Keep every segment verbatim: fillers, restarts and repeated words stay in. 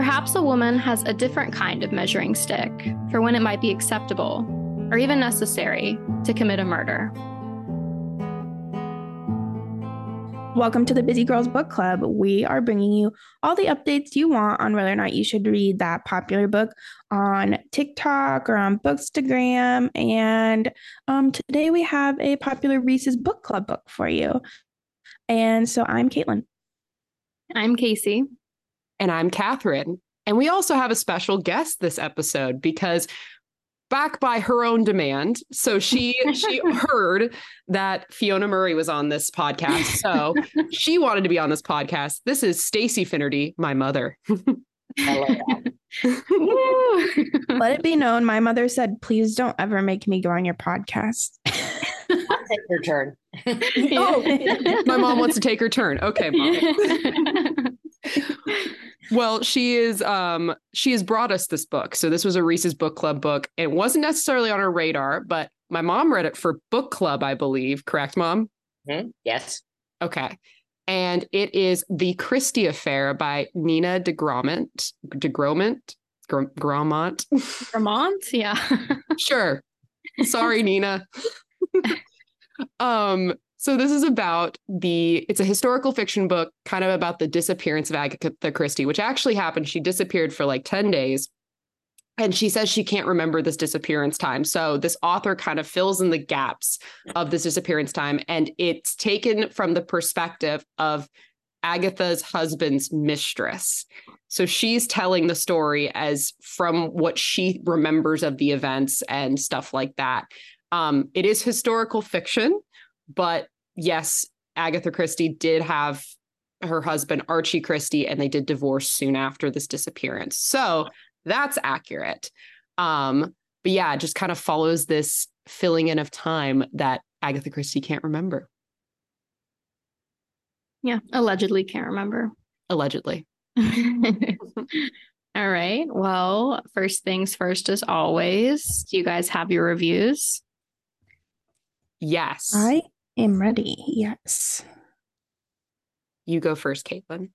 Perhaps a woman has a different kind of measuring stick for when it might be acceptable or even necessary to commit a murder. Welcome to the Busy Girls Book Club. We are bringing you all the updates you want on whether or not you should read that popular book on TikTok or on Bookstagram. And um, today we have a popular Reese's Book Club book for you. And so I'm Caitlin. I'm Casey. And I'm Catherine. And we also have a special guest this episode because back by her own demand. So she she heard that Fiona Murray was on this podcast. So she wanted to be on this podcast. This is Stacey Finnerty, my mother. Let it be known, my mother said, please don't ever make me go on your podcast. I'll take your turn. Oh, my mom wants to take her turn. Okay, Mom. Well, she is um she has brought us this book. So this was a Reese's Book Club book. It wasn't necessarily on her radar, but my mom read it for book club, I believe. Correct, Mom? Mm-hmm. Yes. Okay. And it is The Christie Affair by Nina DeGrammont. DeGrammont? Grammont? Grammont? Yeah. Sure. Sorry, Nina. um So this is about the, it's a historical fiction book kind of about the disappearance of Agatha Christie, which actually happened. She disappeared for like ten days. And she says she can't remember this disappearance time. So this author kind of fills in the gaps of this disappearance time. And it's taken from the perspective of Agatha's husband's mistress. So she's telling the story as from what she remembers of the events and stuff like that. Um, it is historical fiction. But yes, Agatha Christie did have her husband, Archie Christie, and they did divorce soon after this disappearance. So that's accurate. Um, but yeah, it just kind of follows this filling in of time that Agatha Christie can't remember. Yeah, allegedly can't remember. Allegedly. All right. Well, first things first, as always, do you guys have your reviews? Yes. I am ready. Yes. You go first, Caitlin.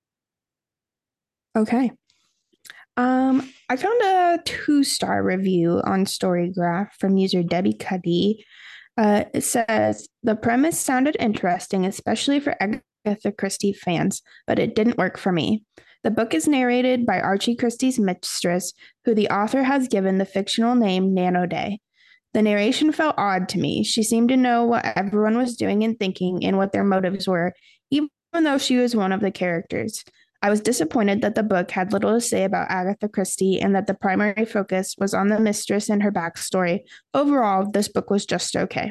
Okay. Um, I found a two-star review on Storygraph from user Debbie Cuddy. Uh, it says, the premise sounded interesting, especially for Agatha Christie fans, but it didn't work for me. The book is narrated by Archie Christie's mistress, who the author has given the fictional name Nano Day. The narration felt odd to me. She seemed to know what everyone was doing and thinking and what their motives were, even though she was one of the characters. I was disappointed that the book had little to say about Agatha Christie and that the primary focus was on the mistress and her backstory. Overall, this book was just okay.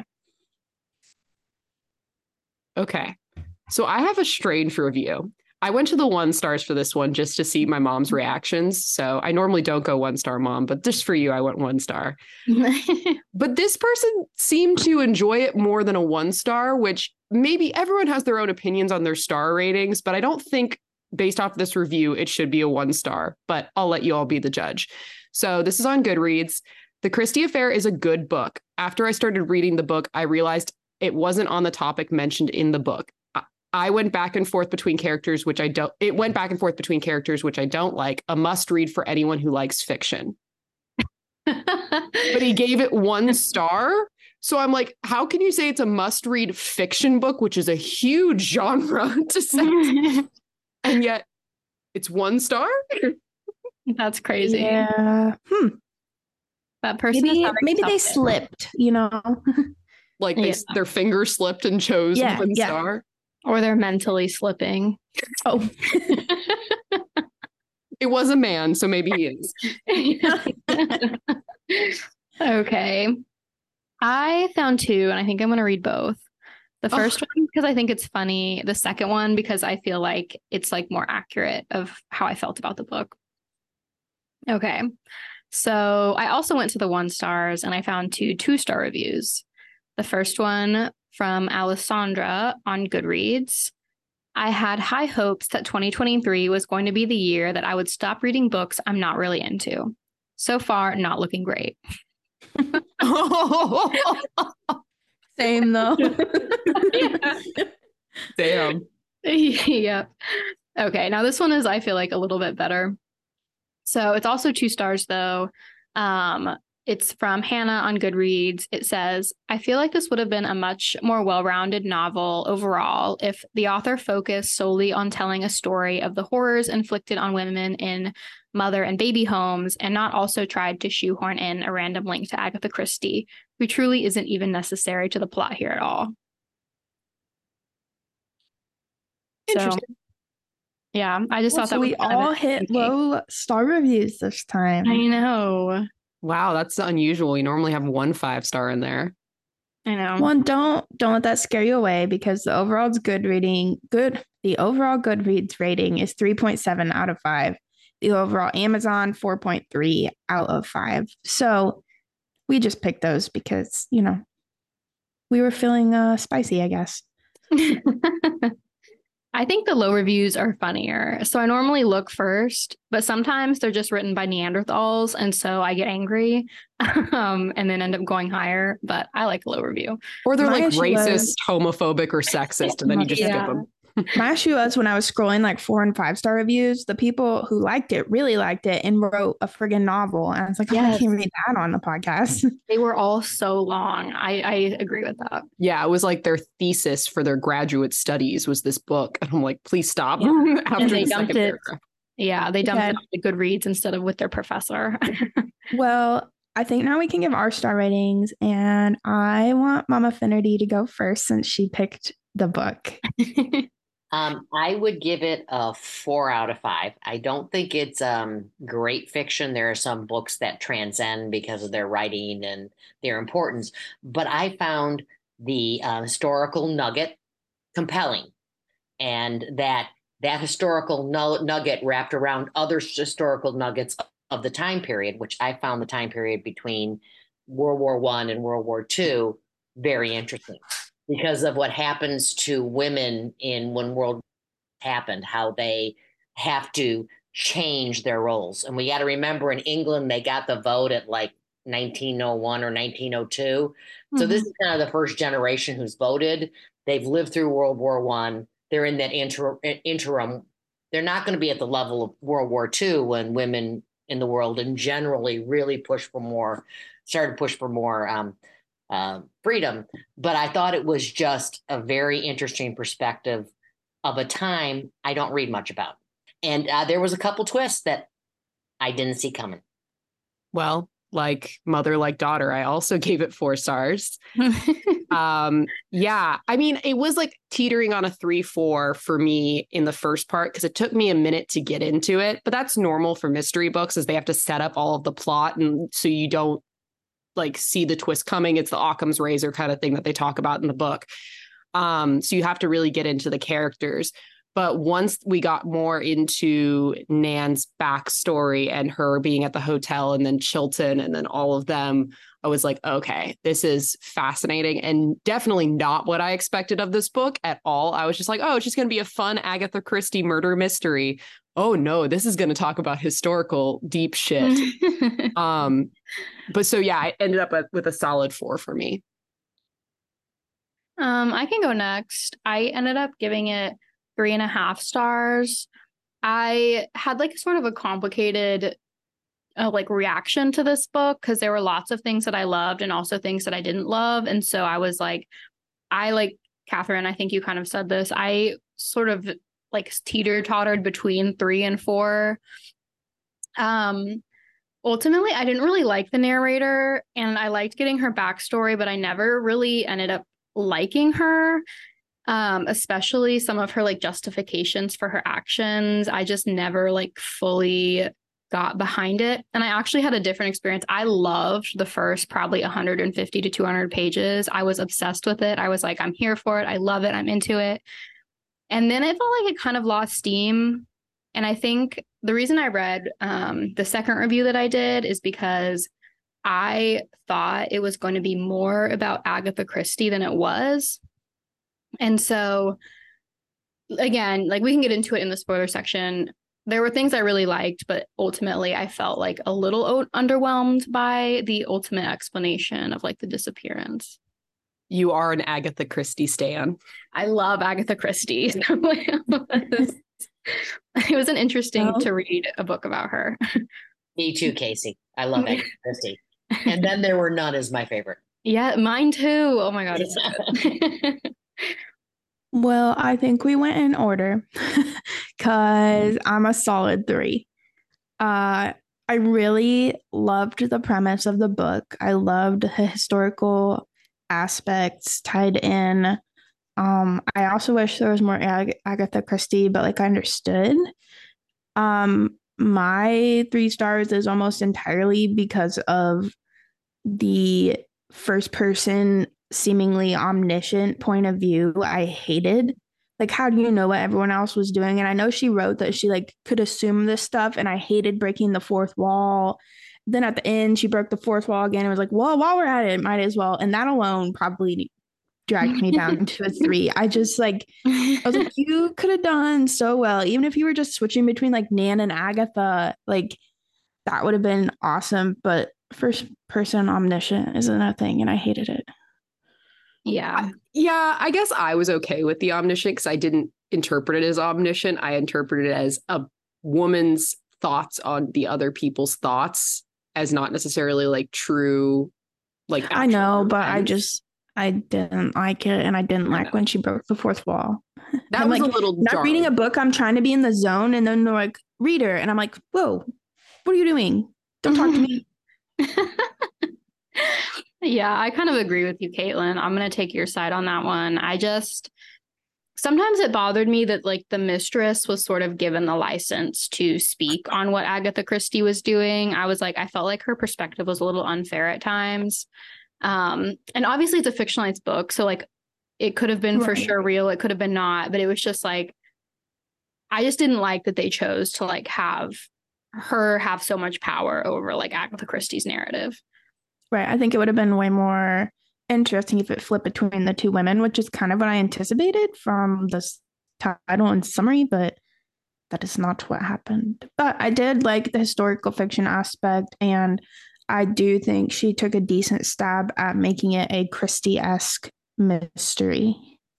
Okay. So I have a strange review. I went to the one stars for this one just to see my mom's reactions. So I normally don't go one star, Mom, but just for you, I went one star. But this person seemed to enjoy it more than a one star, which maybe everyone has their own opinions on their star ratings, but I don't think based off this review, it should be a one star, but I'll let you all be the judge. So this is on Goodreads. The Christie Affair is a good book. After I started reading the book, I realized it wasn't on the topic mentioned in the book. I went back and forth between characters, which I don't, it went back and forth between characters, which I don't like. A must read for anyone who likes fiction. But he gave it one star. So I'm like, how can you say it's a must read fiction book, which is a huge genre to say, and yet it's one star? That's crazy. Yeah. Hmm. That person maybe, is maybe they slipped, you know, like they, yeah. their finger slipped and chose yeah, one yeah. star. Or they're mentally slipping. Oh, it was a man, so maybe he is. Okay. I found two, and I think I'm going to read both. The first oh. one, because I think it's funny. The second one, because I feel like it's like more accurate of how I felt about the book. Okay. So I also went to the one stars, and I found two two-star reviews. The first one from Alessandra on Goodreads. I had high hopes that twenty twenty-three was going to be the year that I would stop reading books I'm not really into. So far, not looking great. Same though. Yeah. Damn. Yep. Okay, now this one is, I feel like, a little bit better. So it's also two stars though. Um, it's from Hannah on Goodreads. It says, I feel like this would have been a much more well-rounded novel overall if the author focused solely on telling a story of the horrors inflicted on women in mother and baby homes and not also tried to shoehorn in a random link to Agatha Christie, who truly isn't even necessary to the plot here at all. Interesting. So, yeah, I just Well, thought so that we was kind of all hit interesting. low star reviews this time. I know. Wow, that's unusual. You normally have one five star in there. I know. Well, don't don't let that scare you away because the overall good reading good the overall Goodreads rating is three point seven out of five. The overall Amazon four point three out of five. So we just picked those because, you know, we were feeling uh, spicy, I guess. I think the low reviews are funnier. So I normally look first, but sometimes they're just written by Neanderthals. And so I get angry um, and then end up going higher. But I like a low review. Or they're My like issue racist, was- homophobic, or sexist, and then you just Yeah. skip them. My issue was when I was scrolling like four and five star reviews, the people who liked it really liked it and wrote a friggin' novel. And I was like, oh, I Yes. can't read that on the podcast. They were all so long. I, I agree with that. Yeah, it was like their thesis for their graduate studies was this book. And I'm like, please stop. Yeah. After And they the dumped second it. paragraph. Yeah, they dumped Okay. it on the Goodreads instead of with their professor. Well, I think now we can give our star ratings. And I want Mama Finnerty to go first since she picked the book. Um, I would give it a four out of five. I don't think it's um great fiction. There are some books that transcend because of their writing and their importance, but I found the uh, historical nugget compelling, and that that historical nu- nugget wrapped around other historical nuggets of the time period, which I found the time period between World War One and World War Two very interesting because of what happens to women in when world happened, how they have to change their roles. And we got to remember in England, they got the vote at like nineteen oh one or nineteen oh two. So this is kind of the first generation who's voted. They've lived through World War One. They're in that inter- interim. They're not going to be at the level of World War Two when women in the world and generally really push for more, started to push for more um, uh, freedom. But I thought it was just a very interesting perspective of a time I don't read much about. And uh, there was a couple twists that I didn't see coming. Well, like mother, like daughter, I also gave it four stars. um, yeah, I mean, it was like teetering on a three, four for me in the first part because it took me a minute to get into it. But that's normal for mystery books, as they have to set up all of the plot, and so you don't like see the twist coming. It's the Occam's razor kind of thing that they talk about in the book. Um, so you have to really get into the characters. But once we got more into Nan's backstory and her being at the hotel and then Chilton and then all of them, I was like, okay, this is fascinating and definitely not what I expected of this book at all. I was just like, oh, it's just going to be a fun Agatha Christie murder mystery. Oh no, this is going to talk about historical deep shit. um, but so yeah, I ended up with a solid four for me. Um, I can go next. I ended up giving it three and a half stars. I had like sort of a complicated uh, like reaction to this book because there were lots of things that I loved and also things that I didn't love. And so I was like, I like Catherine, I think you kind of said this. I sort of like teeter-tottered between three and four. Um, ultimately, I didn't really like the narrator and I liked getting her backstory, but I never really ended up liking her. Um, especially some of her like justifications for her actions. I just never like fully got behind it. And I actually had a different experience. I loved the first probably one hundred fifty to two hundred pages. I was obsessed with it. I was like, I'm here for it. I love it. I'm into it. And then it felt like it kind of lost steam. And I think the reason I read um, the second review that I did is because I thought it was going to be more about Agatha Christie than it was. And so, again, like we can get into it in the spoiler section. There were things I really liked, but ultimately I felt like a little o- underwhelmed by the ultimate explanation of like the disappearance. You are an Agatha Christie stan. I love Agatha Christie. It was an interesting Oh. to read a book about her. Me too, Casey. I love Agatha Christie. And then there were none is my favorite. Yeah, mine too. Oh my God, it's so good. Well, I think we went in order because I'm a solid three. Uh, I really loved the premise of the book. I loved the historical aspects tied in. Um, I also wish there was more Ag- Agatha Christie, but like I understood. Um, my three stars is almost entirely because of the first person, seemingly omniscient point of view. I hated. Like, how do you know what everyone else was doing? And I know she wrote that she like could assume this stuff, and I hated breaking the fourth wall. Then at the end, she broke the fourth wall again and was like, well, while we're at it, might as well. And that alone probably dragged me down to a three. I just like, I was like, you could have done so well. Even if you were just switching between like Nan and Agatha, like that would have been awesome. But first person omniscient isn't a thing, and I hated it. Yeah. Yeah, I guess I was okay with the omniscient because I didn't interpret it as omniscient. I interpreted it as a woman's thoughts on the other people's thoughts as not necessarily like true, like I know, but I events. just I didn't like it, and I didn't I like know. when she broke the fourth wall. That I'm was like, a little not reading a jarring. book. I'm trying to be in the zone, and then they're like, reader, and I'm like, whoa, what are you doing? Don't talk to me. Yeah, I kind of agree with you, Caitlin. I'm going to take your side on that one. I just, sometimes it bothered me that like the mistress was sort of given the license to speak on what Agatha Christie was doing. I was like, I felt like her perspective was a little unfair at times. Um, and obviously it's a fictionalized book. So like it could have been for Right. sure real. It could have been not, but it was just like, I just didn't like that they chose to like have her have so much power over like Agatha Christie's narrative. Right. I think it would have been way more interesting if it flipped between the two women, which is kind of what I anticipated from this title and summary, but that is not what happened. But I did like the historical fiction aspect, and I do think she took a decent stab at making it a Christie-esque mystery.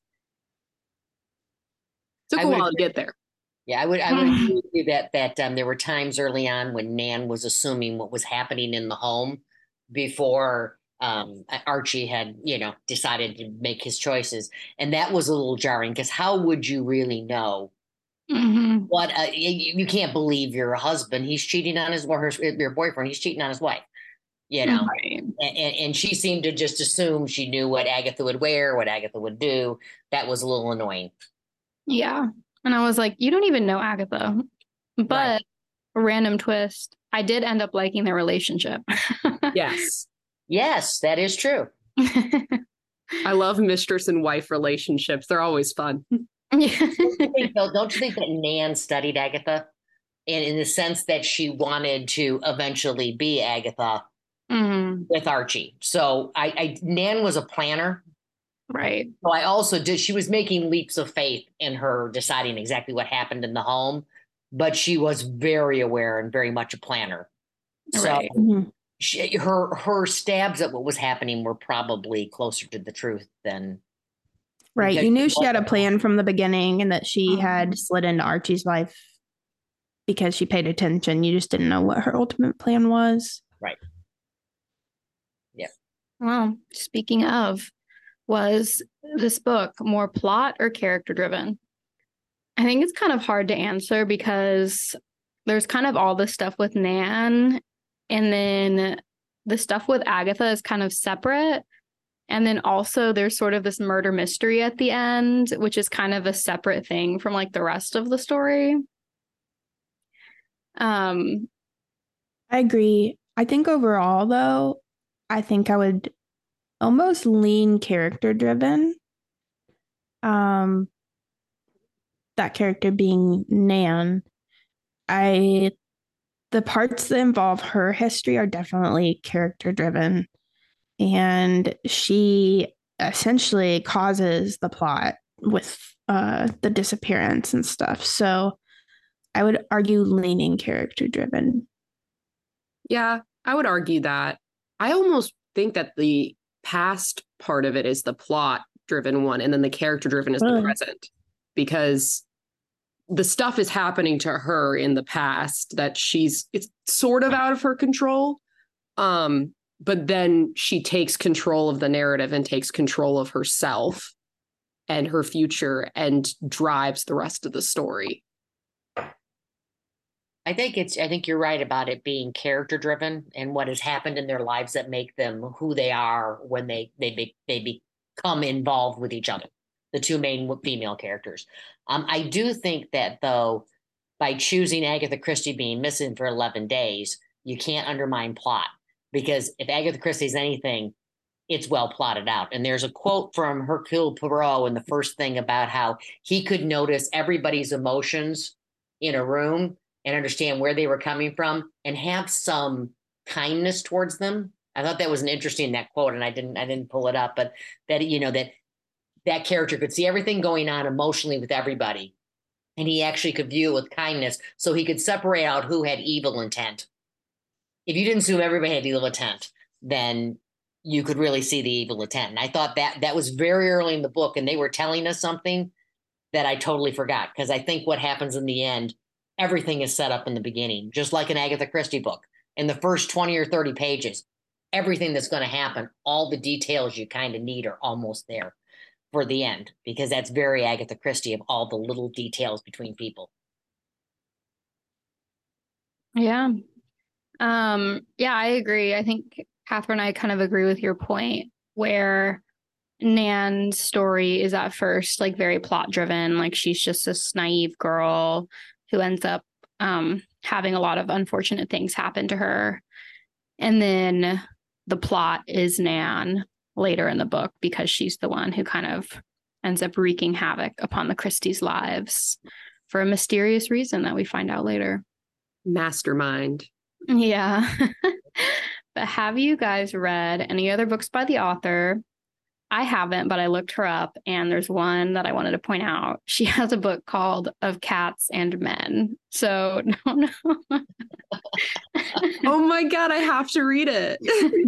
Took I a would while to agree. get there. Yeah, I would I would agree with you that that um, there were times early on when Nan was assuming what was happening in the home before um, Archie had, you know, decided to make his choices, and that was a little jarring because how would you really know Mhm. what? Uh, you, you can't believe your husband; he's cheating on his or her, your boyfriend; he's cheating on his wife. You know, Right. and, and and she seemed to just assume she knew what Agatha would wear, what Agatha would do. That was a little annoying. Yeah. And I was like, you don't even know Agatha. But Right. random twist, I did end up liking their relationship. Yes. Yes, that is true. I love mistress and wife relationships. They're always fun. Don't you think, though, don't you think that Nan studied Agatha in, in the sense that she wanted to eventually be Agatha Mm, with Archie? So I, I Nan was a planner. right. So I also did, she was making leaps of faith in her deciding exactly what happened in the home, but she was very aware and very much a planner. So Right. Mhm. she, her her stabs at what was happening were probably closer to the truth than Right. because You knew she had a plan from the beginning and that she Mhm. had slid into Archie's life because she paid attention. You just didn't know what her ultimate plan was. right. Yeah. Well, speaking of, was this book more plot or character driven? I think it's kind of hard to answer because there's kind of all this stuff with Nan, and then the stuff with Agatha is kind of separate. And then also there's sort of this murder mystery at the end, which is kind of a separate thing from like the rest of the story. Um, I agree. I think overall, though, I think I would almost lean character driven. Um, that character being Nan. I the parts that involve her history are definitely character driven, and she essentially causes the plot with uh, the disappearance and stuff. So I would argue leaning character driven. Yeah, I would argue that. I almost think that the past part of it is the plot driven one, and then the character driven is the Really? present. Because the stuff is happening to her in the past that she's it's sort of out of her control. Um, but then she takes control of the narrative and takes control of herself and her future and drives the rest of the story. I think it's, I think you're right about it being character driven and what has happened in their lives that make them who they are when they, they, be, they become involved with each other, the two main female characters. Um, I do think that though, by choosing Agatha Christie being missing for eleven days, you can't undermine plot, because if Agatha Christie is anything, it's well plotted out. And there's a quote from Hercule Poirot in the first thing about how he could notice everybody's emotions in a room and understand where they were coming from and have some kindness towards them. I thought that was an interesting, that quote, and I didn't, I didn't pull it up, but that, you know, that that character could see everything going on emotionally with everybody. And he actually could view it with kindness, so he could separate out who had evil intent. If you didn't assume everybody had evil intent, then you could really see the evil intent. And I thought that that was very early in the book, and they were telling us something that I totally forgot, because I think what happens in the end, everything is set up in the beginning, just like an Agatha Christie book. In the first twenty or thirty pages, everything that's going to happen, all the details you kind of need are almost there for the end, because that's very Agatha Christie, of all the little details between people. Yeah. Um, yeah, I agree. I think Catherine and I kind of agree with your point, where Nan's story is at first like very plot driven. Like she's just this naive girl who ends up um, having a lot of unfortunate things happen to her. And then the plot is Nan later in the book, because she's the one who kind of ends up wreaking havoc upon the Christies' lives for a mysterious reason that we find out later. Mastermind. Yeah. But have you guys read any other books by the author? I haven't, but I looked her up, and there's one that I wanted to point out. She has a book called Of Cats and Men. So, no, no. Oh my God, I have to read it.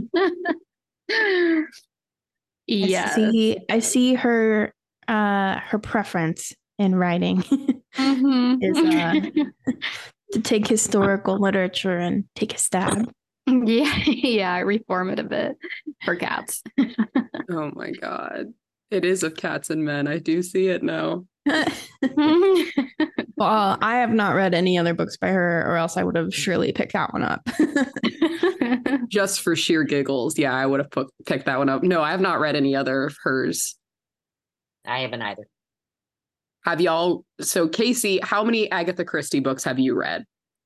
Yeah. I see, I see her uh her preference in writing Mm-hmm. is uh, to take historical literature and take a stab. Yeah, yeah, reform it a bit for cats. Oh my God. It is Of Cats and Men. I do see it now. Well, I have not read any other books by her, or else I would have surely picked that one up. Just for sheer giggles. Yeah, I would have put, picked that one up. No, I have not read any other of hers. I haven't either. Have y'all? So, Casey, how many Agatha Christie books have you read?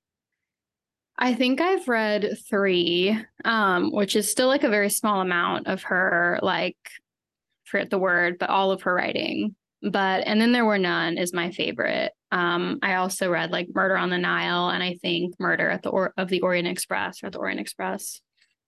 I think I've read three, um, which is still like a very small amount of her, like, forget the word, but all of her writing. But, and then There Were None is my favorite. Um, I also read like Murder on the Nile, and I think Murder at the or- of the Orient Express or the Orient Express.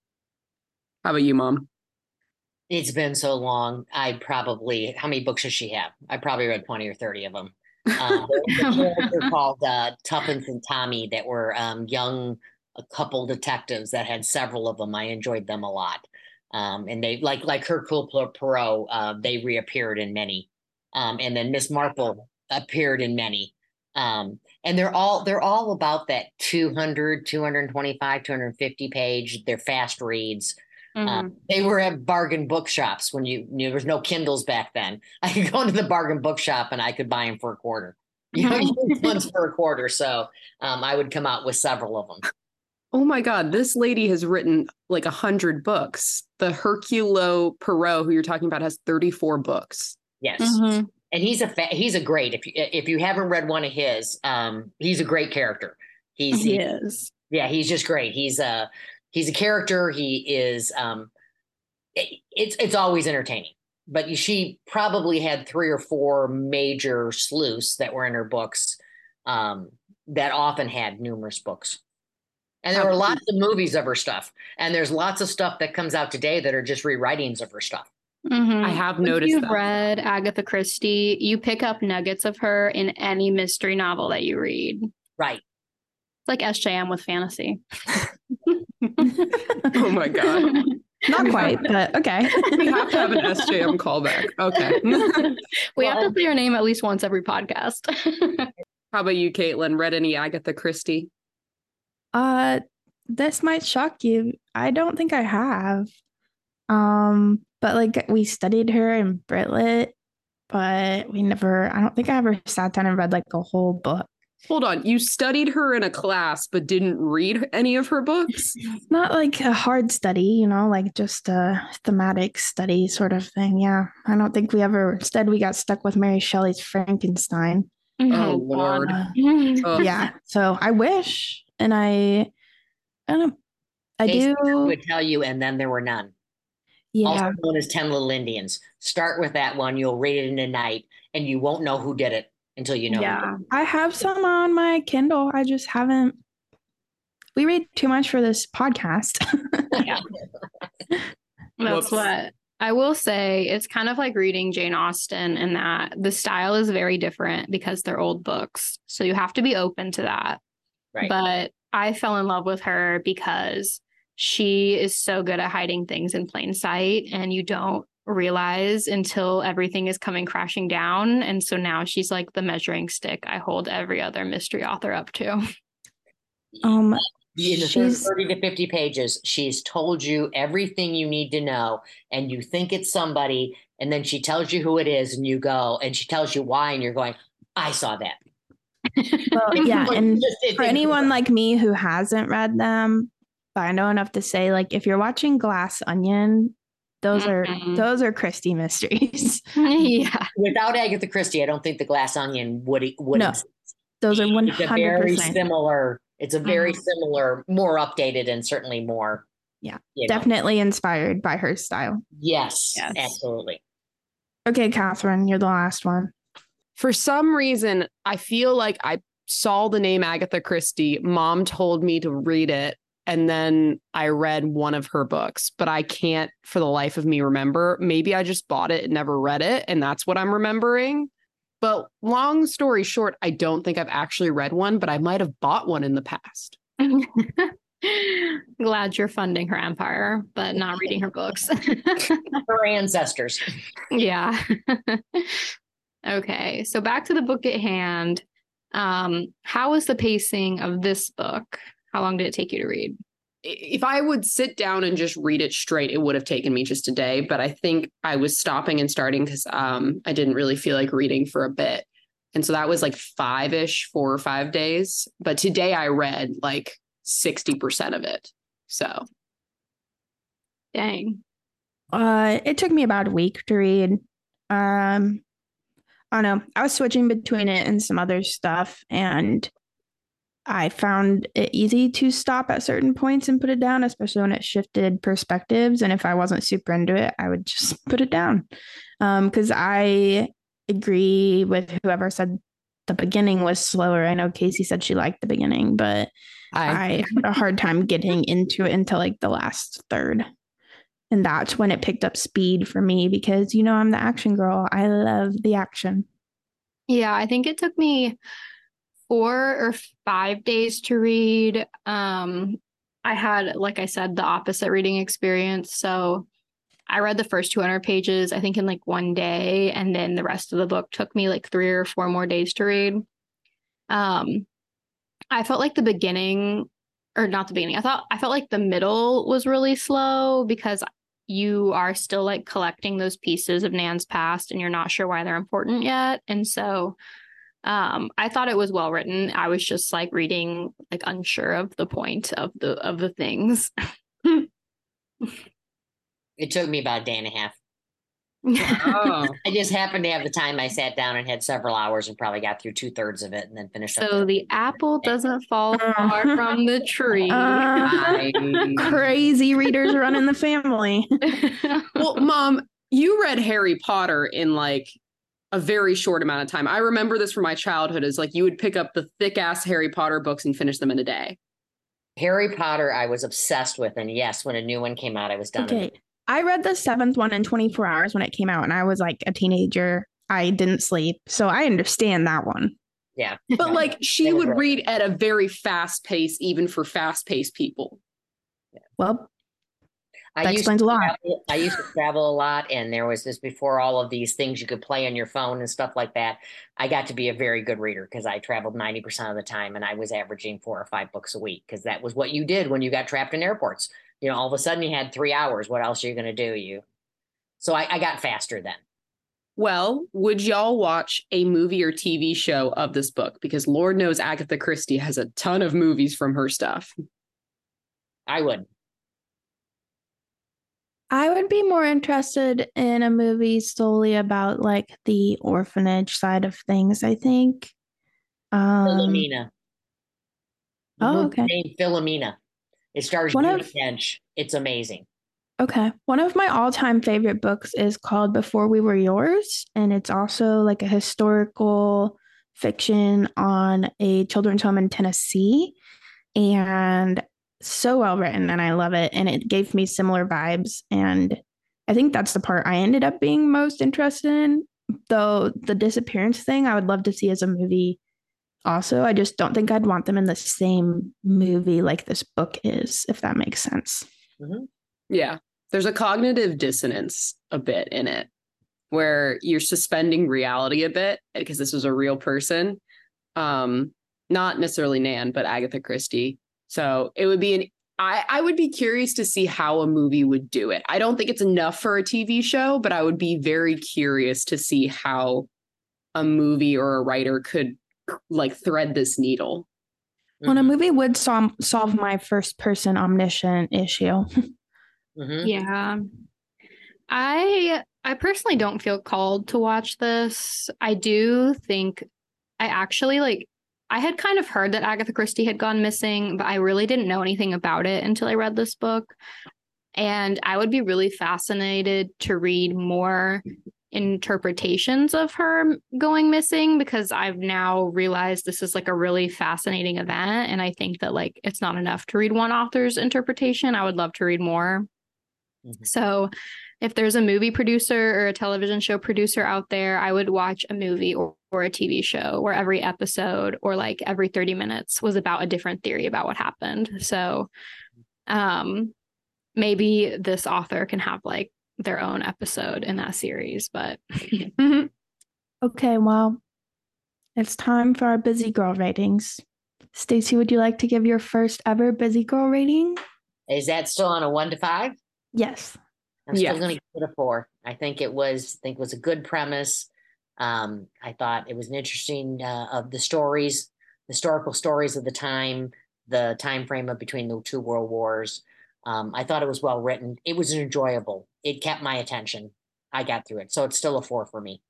How about you, Mom? It's been so long. I probably, how many books does she have? I probably read twenty or thirty of them. Um, they're called uh, Tuppence and Tommy, that were um, young a couple detectives that had several of them. I enjoyed them a lot. Um, and they, like like Hercule Poirot, uh, they reappeared in many. Um, and then Miss Marple appeared in many. Um, and they're all they're all about that two hundred, two twenty-five, two fifty page. They're fast reads. Mm-hmm. Um, they were at bargain bookshops when you, you know, there was no Kindles back then. I could go into the bargain bookshop and I could buy them for a quarter. You know, used ones for a quarter. So um, I would come out with several of them. Oh my God, this lady has written like a hundred books. The Hercule Poirot, who you're talking about, has thirty-four books. Yes. Mm-hmm. And he's a fa- he's a great, if you if you haven't read one of his, um, he's a great character. He's He he, is. yeah, he's just great. He's a he's a character. He is um, it, it's it's always entertaining. But she probably had three or four major sleuths that were in her books, um, that often had numerous books. And there were lots of movies of her stuff. And there's lots of stuff that comes out today that are just rewritings of her stuff. Mm-hmm. I have If noticed you've that. read Agatha Christie, you pick up nuggets of her in any mystery novel that you read. It's Right. like S J M with fantasy. Oh my God. Not quite, but okay. We have to have an S J M callback. Okay. We have to say her name at least once every podcast. How about you, Caitlin? Read any Agatha Christie? Uh, this might shock you. I don't think I have. Um, but like we studied her in Brit but we never, I don't think I ever sat down and read like a whole book. Hold on. You studied her in a class, but didn't read any of her books? It's not like a hard study, you know, like just a thematic study sort of thing. Yeah. I don't think we ever, instead, we got stuck with Mary Shelley's Frankenstein. Oh, Lord. Uh, Ugh. yeah. So I wish, and I, I don't know. I Casey do. would tell you, and then there were none. Yeah. Also known as Ten Little Indians. Start with that one. You'll read it in a night, and you won't know who did it until you know. Yeah. I have some on my Kindle. I just haven't. We read too much for this podcast. Yeah. That's Whoops. what I will say. It's kind of like reading Jane Austen in that the style is very different because they're old books. So you have to be open to that. Right. But I fell in love with her because she is so good at hiding things in plain sight, and you don't realize until everything is coming crashing down. And so now she's like the measuring stick I hold every other mystery author up to. Um, In the first she's thirty to fifty pages, she's told you everything you need to know, and you think it's somebody, and then she tells you who it is, and you go, and she tells you why, and you're going, I saw that. well, yeah, Like, and just- it- for it- anyone like me who hasn't read them, but I know enough to say, like, if you're watching Glass Onion, those are Mhm. those are Christie mysteries. Yeah. Without Agatha Christie, I don't think the Glass Onion would would No, exist. those are one It's a hundred very percent similar. It's a very Mhm. similar, more updated, and certainly more. Yeah, you know. definitely inspired by her style. Yes, Yes. absolutely. Okay, Catherine, you're the last one. For some reason, I feel like I saw the name Agatha Christie. Mom told me to read it, and then I read one of her books, but I can't for the life of me remember. Maybe I just bought it and never read it, and that's what I'm remembering. But long story short, I don't think I've actually read one, but I might have bought one in the past. Glad you're funding her empire, but not reading her books. Her ancestors. Yeah. Okay. So back to the book at hand. Um, how was the pacing of this book? How long did it take you to read? If I would sit down and just read it straight, it would have taken me just a day. But I think I was stopping and starting because um, I didn't really feel like reading for a bit. And so that was like five-ish, four or five days. But today I read like sixty percent of it. So. Dang. Uh, it took me about a week to read. Um, I don't know. I was switching between it and some other stuff, and I found it easy to stop at certain points and put it down, especially when it shifted perspectives. And if I wasn't super into it, I would just put it down. Um, because I agree with whoever said the beginning was slower. I know Casey said she liked the beginning, but I, I had a hard time getting into it until like the last third. And that's when it picked up speed for me because, you know, I'm the action girl. I love the action. Yeah, I think it took me four or five days to read. Um, I had, like I said, the opposite reading experience. So I read the first two hundred pages, I think in like one day. And then the rest of the book took me like three or four more days to read. Um, I felt like the beginning, or not the beginning, I thought, I felt like the middle was really slow because you are still like collecting those pieces of Nan's past and you're not sure why they're important yet. And so um, I thought it was well written. I was just like reading, like unsure of the point of the of the things. It took me about a day and a half. oh. I just happened to have the time. I sat down and had several hours and probably got through two thirds of it and then finished. So up the apple doesn't fall far from the tree. Uh, I- crazy readers running the family. Well, Mom, you read Harry Potter in like a very short amount of time. I remember this from my childhood as like you would pick up the thick ass Harry Potter books and finish them in a day. Harry Potter, I was obsessed with, and yes, when a new one came out, I was done. with Okay. it. I read the seventh one in twenty-four hours when it came out, and I was like a teenager. I didn't sleep. So I understand that one. Yeah, But like she It was would right. read at a very fast pace, even for fast paced people. Well, I That used explains to a lot. travel, I used to travel a lot, and there was this before all of these things you could play on your phone and stuff like that. I got to be a very good reader because I traveled ninety percent of the time, and I was averaging four or five books a week because that was what you did when you got trapped in airports. You know, all of a sudden you had three hours. What else are you going to do? You so I, I got faster then. Well, would y'all watch a movie or T V show of this book? Because Lord knows Agatha Christie has a ton of movies from her stuff. I would. I would be more interested in a movie solely about like the orphanage side of things, I think. Um, Philomena. The oh, movie okay. named Philomena. It stars One Judi of Dench. It's amazing. Okay. One of my all-time favorite books is called Before We Were Yours, and it's also like a historical fiction on a children's home in Tennessee, and so well written, and I love it. And it gave me similar vibes, and I think that's the part I ended up being most interested in. Though the disappearance thing, I would love to see as a movie. Also, I just don't think I'd want them in the same movie like this book is, if that makes sense. Mm-hmm. Yeah. There's a cognitive dissonance a bit in it where you're suspending reality a bit because this was a real person. Um, not necessarily Nan, but Agatha Christie. So it would be an I, I would be curious to see how a movie would do it. I don't think it's enough for a T V show, but I would be very curious to see how a movie or a writer could like thread this needle. Well, a movie would sol- solve my first person omniscient issue. Mm-hmm. Yeah. I I personally don't feel called to watch this. I do think I actually like I had kind of heard that Agatha Christie had gone missing, but I really didn't know anything about it until I read this book. And I would be really fascinated to read more interpretations of her going missing because I've now realized this is like a really fascinating event. And I think that like it's not enough to read one author's interpretation. I would love to read more. Mm-hmm. So if there's a movie producer or a television show producer out there, I would watch a movie or, or a T V show where every episode or like every thirty minutes was about a different theory about what happened. So um, maybe this author can have like their own episode in that series, but okay, well, it's time for our busy girl ratings. Stacey, would you like to give your first ever busy girl rating? Is that still on a one to five? Yes. I'm still yes. going to give it a four. I think it was, I think it was a good premise. Um, I thought it was an interesting uh, of the stories, historical stories of the time, the time frame of between the two world wars. Um, I thought it was well written. It was enjoyable. It kept my attention. I got through it, so it's still a four for me.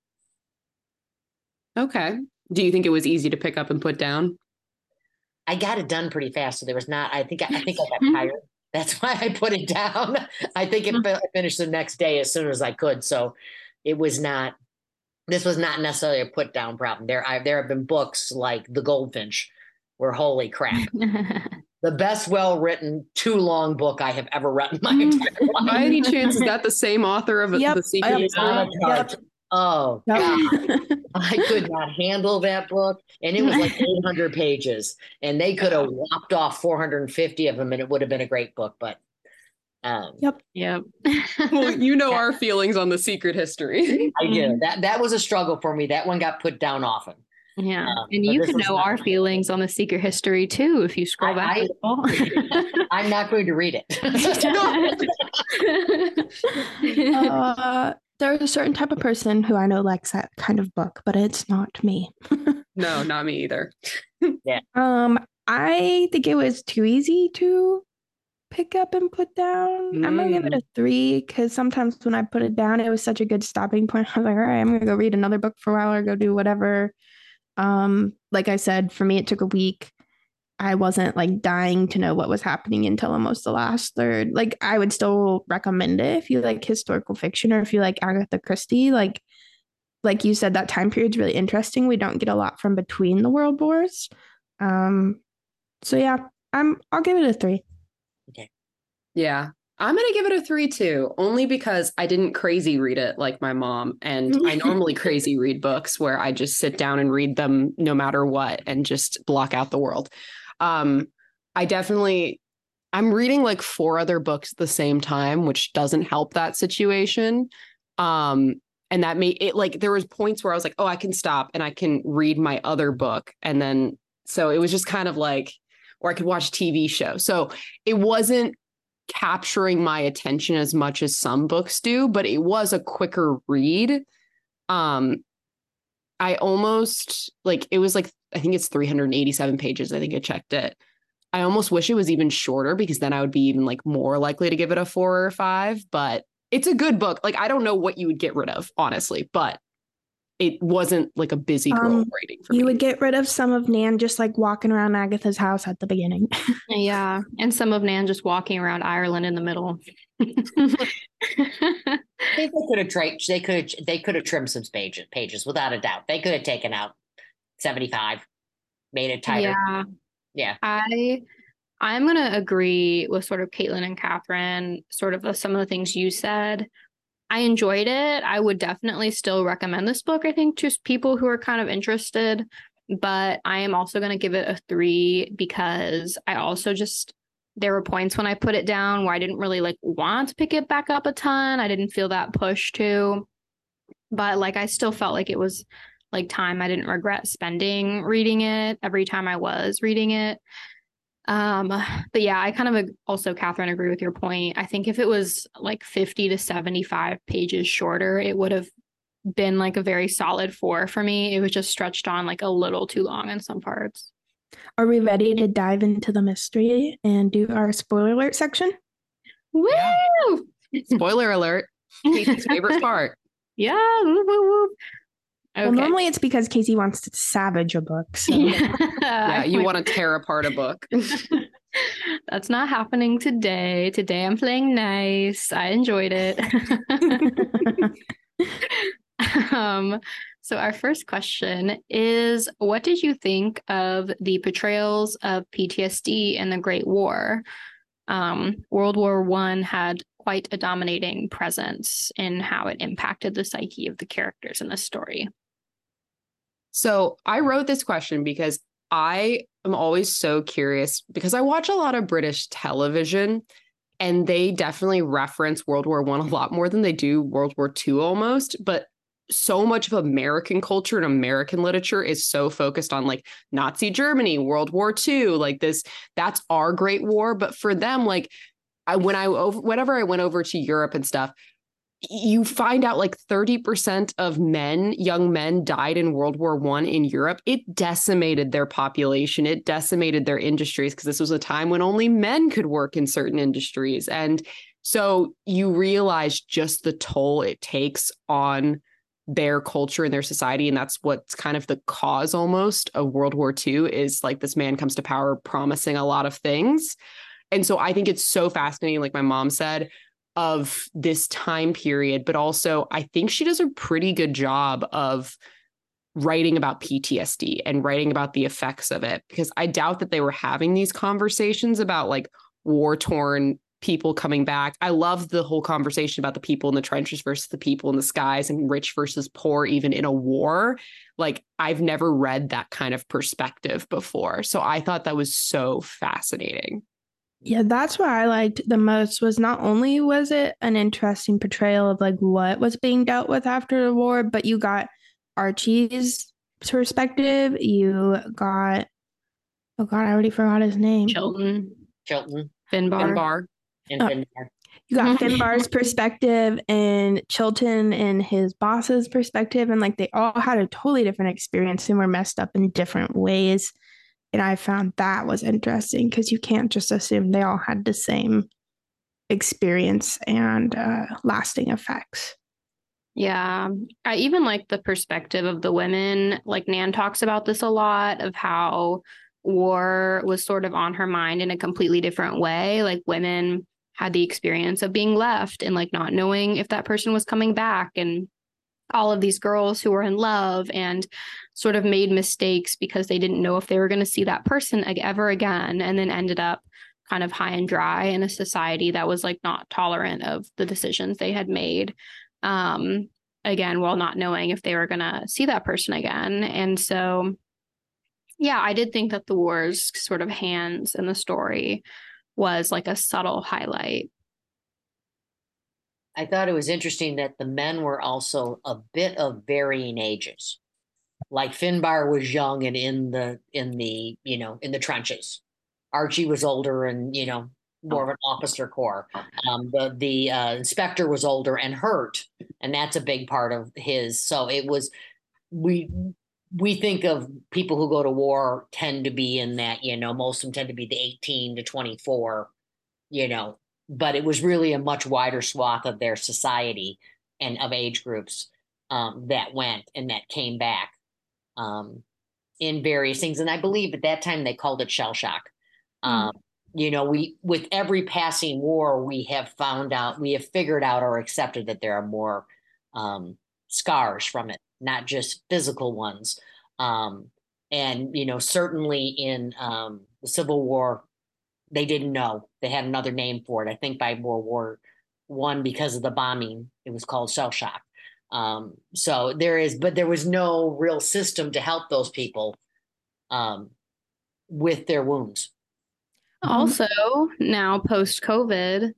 Okay. Do you think it was easy to pick up and put down? I got it done pretty fast, so there was not. I think I think I got tired. That's why I put it down. I think it I finished the next day as soon as I could. So it was not, this was not necessarily a put down problem. There, I, there have been books like The Goldfinch where holy crap, the best well-written, too long book I have ever read in my entire life. By any chance, is that the same author of Yep. The Secret Yep. History? Yep. Oh, Yep. God. I could not handle that book. And it was like eight hundred pages. And they could have lopped off four hundred fifty of them and it would have been a great book. But um, Yep. Yep. Well, you know our feelings on The Secret History. I do. That that was a struggle for me. That one got put down often. Yeah. Um, and but you this can was know not- our feelings on The Secret History too if you scroll back. I- a little. I'm not going to read it. uh, there's a certain type of person who I know likes that kind of book, but it's not me. No, not me either. Um, I think it was too easy to pick up and put down. I'm gonna give it a three because sometimes when I put it down, it was such a good stopping point. I was like, all right, I'm gonna go read another book for a while or go do whatever. Um, like I said, for me, it took a week. I wasn't like dying to know what was happening until almost the last third. Like, I would still recommend it if you like historical fiction or if you like Agatha Christie. Like, like you said, that time period's really interesting. We don't get a lot from between the world wars. Um, so yeah, I'm. I'll give it a three. Yeah. I'm going to give it a three too, only because I didn't crazy read it like my mom. And I normally crazy read books where I just sit down and read them no matter what and just block out the world. Um, I definitely, I'm reading like four other books at the same time, which doesn't help that situation. Um, and that made it like there was points where I was like, oh, I can stop and I can read my other book. And then so it was just kind of like, or I could watch a T V show. So it wasn't capturing my attention as much as some books do, but it was a quicker read. Um, I almost like it was like, I think it's three hundred eighty-seven pages. I think I checked it. I almost wish it was even shorter because then I would be even like more likely to give it a four or five, but it's a good book. Like, I don't know what you would get rid of, honestly, but it wasn't like a busy girl Um, writing for You me. would get rid of some of Nan just like walking around Agatha's house at the beginning. Yeah. And some of Nan just walking around Ireland in the middle. They could have tried. They could have. They could have trimmed some pages, pages without a doubt. They could have taken out seventy-five, made it tighter. Yeah. Yeah. I I'm gonna agree with sort of Caitlin and Catherine, sort of the, some of the things you said. I enjoyed it. I would definitely still recommend this book, I think, to people who are kind of interested. But I am also going to give it a three because I also just, there were points when I put it down where I didn't really like want to pick it back up a ton. I didn't feel that push to. But like, I still felt like it was like time I didn't regret spending reading it every time I was reading it. Um, but yeah, I kind of also, Catherine, agree with your point. I think if it was like fifty to seventy-five pages shorter, it would have been like a very solid four for me. It was just stretched on like a little too long in some parts. Are we ready to dive into the mystery and do our spoiler alert section? Woo! Yeah. Spoiler alert. Casey's favorite part. Yeah. Woo, woo, woo. Okay. Well, normally it's because Casey wants to savage a book. So. Yeah, Yeah, you want to tear apart a book. That's not happening today. Today I'm playing nice. I enjoyed it. um, so our first question is, what did you think of the portrayals of P T S D in the Great War? Um, World War One had quite a dominating presence in how it impacted the psyche of the characters in the story. So I wrote this question because I am always so curious because I watch a lot of British television and they definitely reference World War One a lot more than they do World War Two almost. But so much of American culture and American literature is so focused on like Nazi Germany, World War Two, like this, that's our Great War. But for them, like I, when I, whenever I went over to Europe and stuff, you find out like thirty percent of men, young men died in World War One in Europe. It decimated their population. It decimated their industries because this was a time when only men could work in certain industries. And so you realize just the toll it takes on their culture and their society. And that's what's kind of the cause almost of World War Two is like this man comes to power promising a lot of things. And so I think it's so fascinating, like my mom said, of this time period, but also I think she does a pretty good job of writing about P T S D and writing about the effects of it, because I doubt that they were having these conversations about like war-torn people coming back. I love the whole conversation about the people in the trenches versus the people in the skies and rich versus poor, even in a war. Like I've never read that kind of perspective before. So I thought that was so fascinating. Yeah, that's what I liked the most was not only was it an interesting portrayal of like what was being dealt with after the war, but you got Archie's perspective. You got, oh God, I already forgot his name. Chilton. Chilton. Finbar. Finbar. And Oh. Finbar. You got Finbar's perspective and Chilton and his boss's perspective. And like they all had a totally different experience and were messed up in different ways. And I found that was interesting because you can't just assume they all had the same experience and uh, lasting effects. Yeah. I even like the perspective of the women. Like Nan talks about this a lot of how war was sort of on her mind in a completely different way. Like women had the experience of being left and like not knowing if that person was coming back, and all of these girls who were in love and sort of made mistakes because they didn't know if they were going to see that person ever again, and then ended up kind of high and dry in a society that was like not tolerant of the decisions they had made. Um, again, while not knowing if they were going to see that person again. And so, yeah, I did think that the war's sort of hands in the story was like a subtle highlight. I thought it was interesting that the men were also a bit of varying ages. Like Finbar was young and in the in the you know in the trenches. Archie was older and you know more of an officer corps. Um, the the uh, inspector was older and hurt, and that's a big part of his. So it was we we think of people who go to war tend to be in that you know most of them tend to be the eighteen to twenty-four, you know, but it was really a much wider swath of their society and of age groups um, that went and that came back um, in various things. And I believe at that time they called it shell shock. Um, mm. You know, we with every passing war, we have found out, we have figured out or accepted that there are more um, scars from it, not just physical ones. Um, and, you know, certainly in um, the Civil War, they didn't know. They had another name for it. I think by World War One, because of the bombing, it was called shell shock. Um, so there is, but there was no real system to help those people um, with their wounds. Also, now post COVID,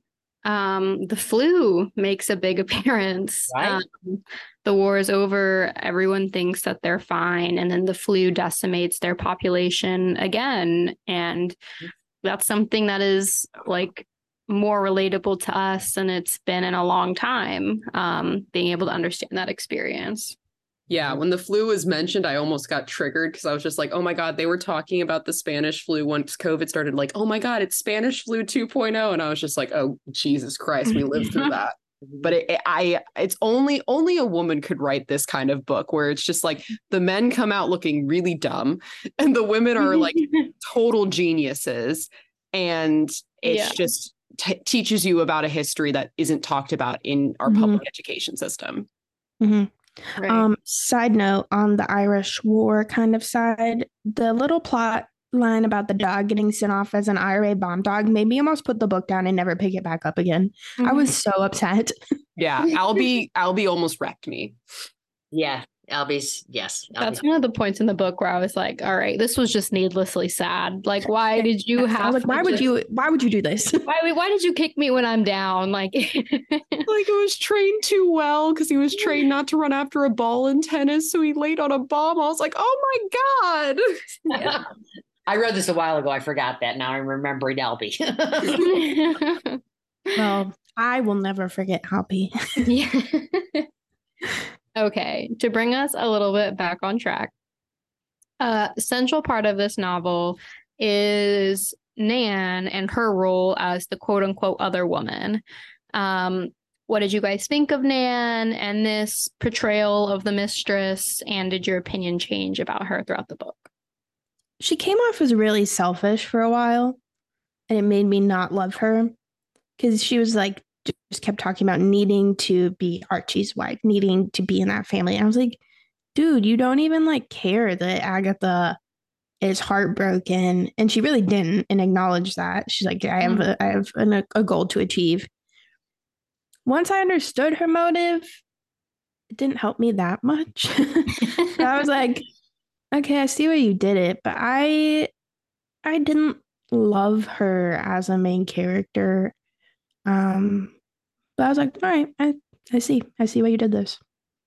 um, the flu makes a big appearance. Right. Um, the war is over. Everyone thinks that they're fine. And then the flu decimates their population again. And that's something that is like more relatable to us. And it's been in a long time, um, being able to understand that experience. Yeah, when the flu was mentioned, I almost got triggered because I was just like, oh my God, they were talking about the Spanish flu once COVID started, like, oh my God, it's Spanish flu two point oh. And I was just like, oh, Jesus Christ, we lived through that. But it, it, I, it's only, only a woman could write this kind of book where it's just like the men come out looking really dumb and the women are like total geniuses. And it's yeah. just t- teaches you about a history that isn't talked about in our mm-hmm. public education system. Mm-hmm. Right. Um, side note on the Irish War kind of side, the little plot line about the dog getting sent off as an I R A bomb dog made me almost put the book down and never pick it back up again. Mm-hmm. I was so upset. Yeah, Albie, Albie almost wrecked me. Yeah, Albie's, yes. Albie. That's one of the points in the book where I was like, all right, this was just needlessly sad. Like, why did you have like, why would just, you, why would you do this? Why, why did you kick me when I'm down? Like, like it was trained too well because he was trained not to run after a ball in tennis. So he laid on a bomb. I was like, oh my God. Yeah. I read this a while ago. I forgot that. Now I'm remembering Albie. Well, I will never forget Albie. Yeah. Okay, to bring us a little bit back on track, uh, central part of this novel is Nan and her role as the quote unquote other woman. Um, what did you guys think of Nan and this portrayal of the mistress? And did your opinion change about her throughout the book? She came off as really selfish for a while, and it made me not love her because she was like, just kept talking about needing to be Archie's wife, needing to be in that family. And I was like, dude, you don't even like care that Agatha is heartbroken. And she really didn't and acknowledge that. She's like, I have, a, I have an, a goal to achieve. Once I understood her motive, it didn't help me that much. So I was like, okay, I see why you did it, but I, I didn't love her as a main character. Um, but I was like, all right, I, I see. I see why you did this.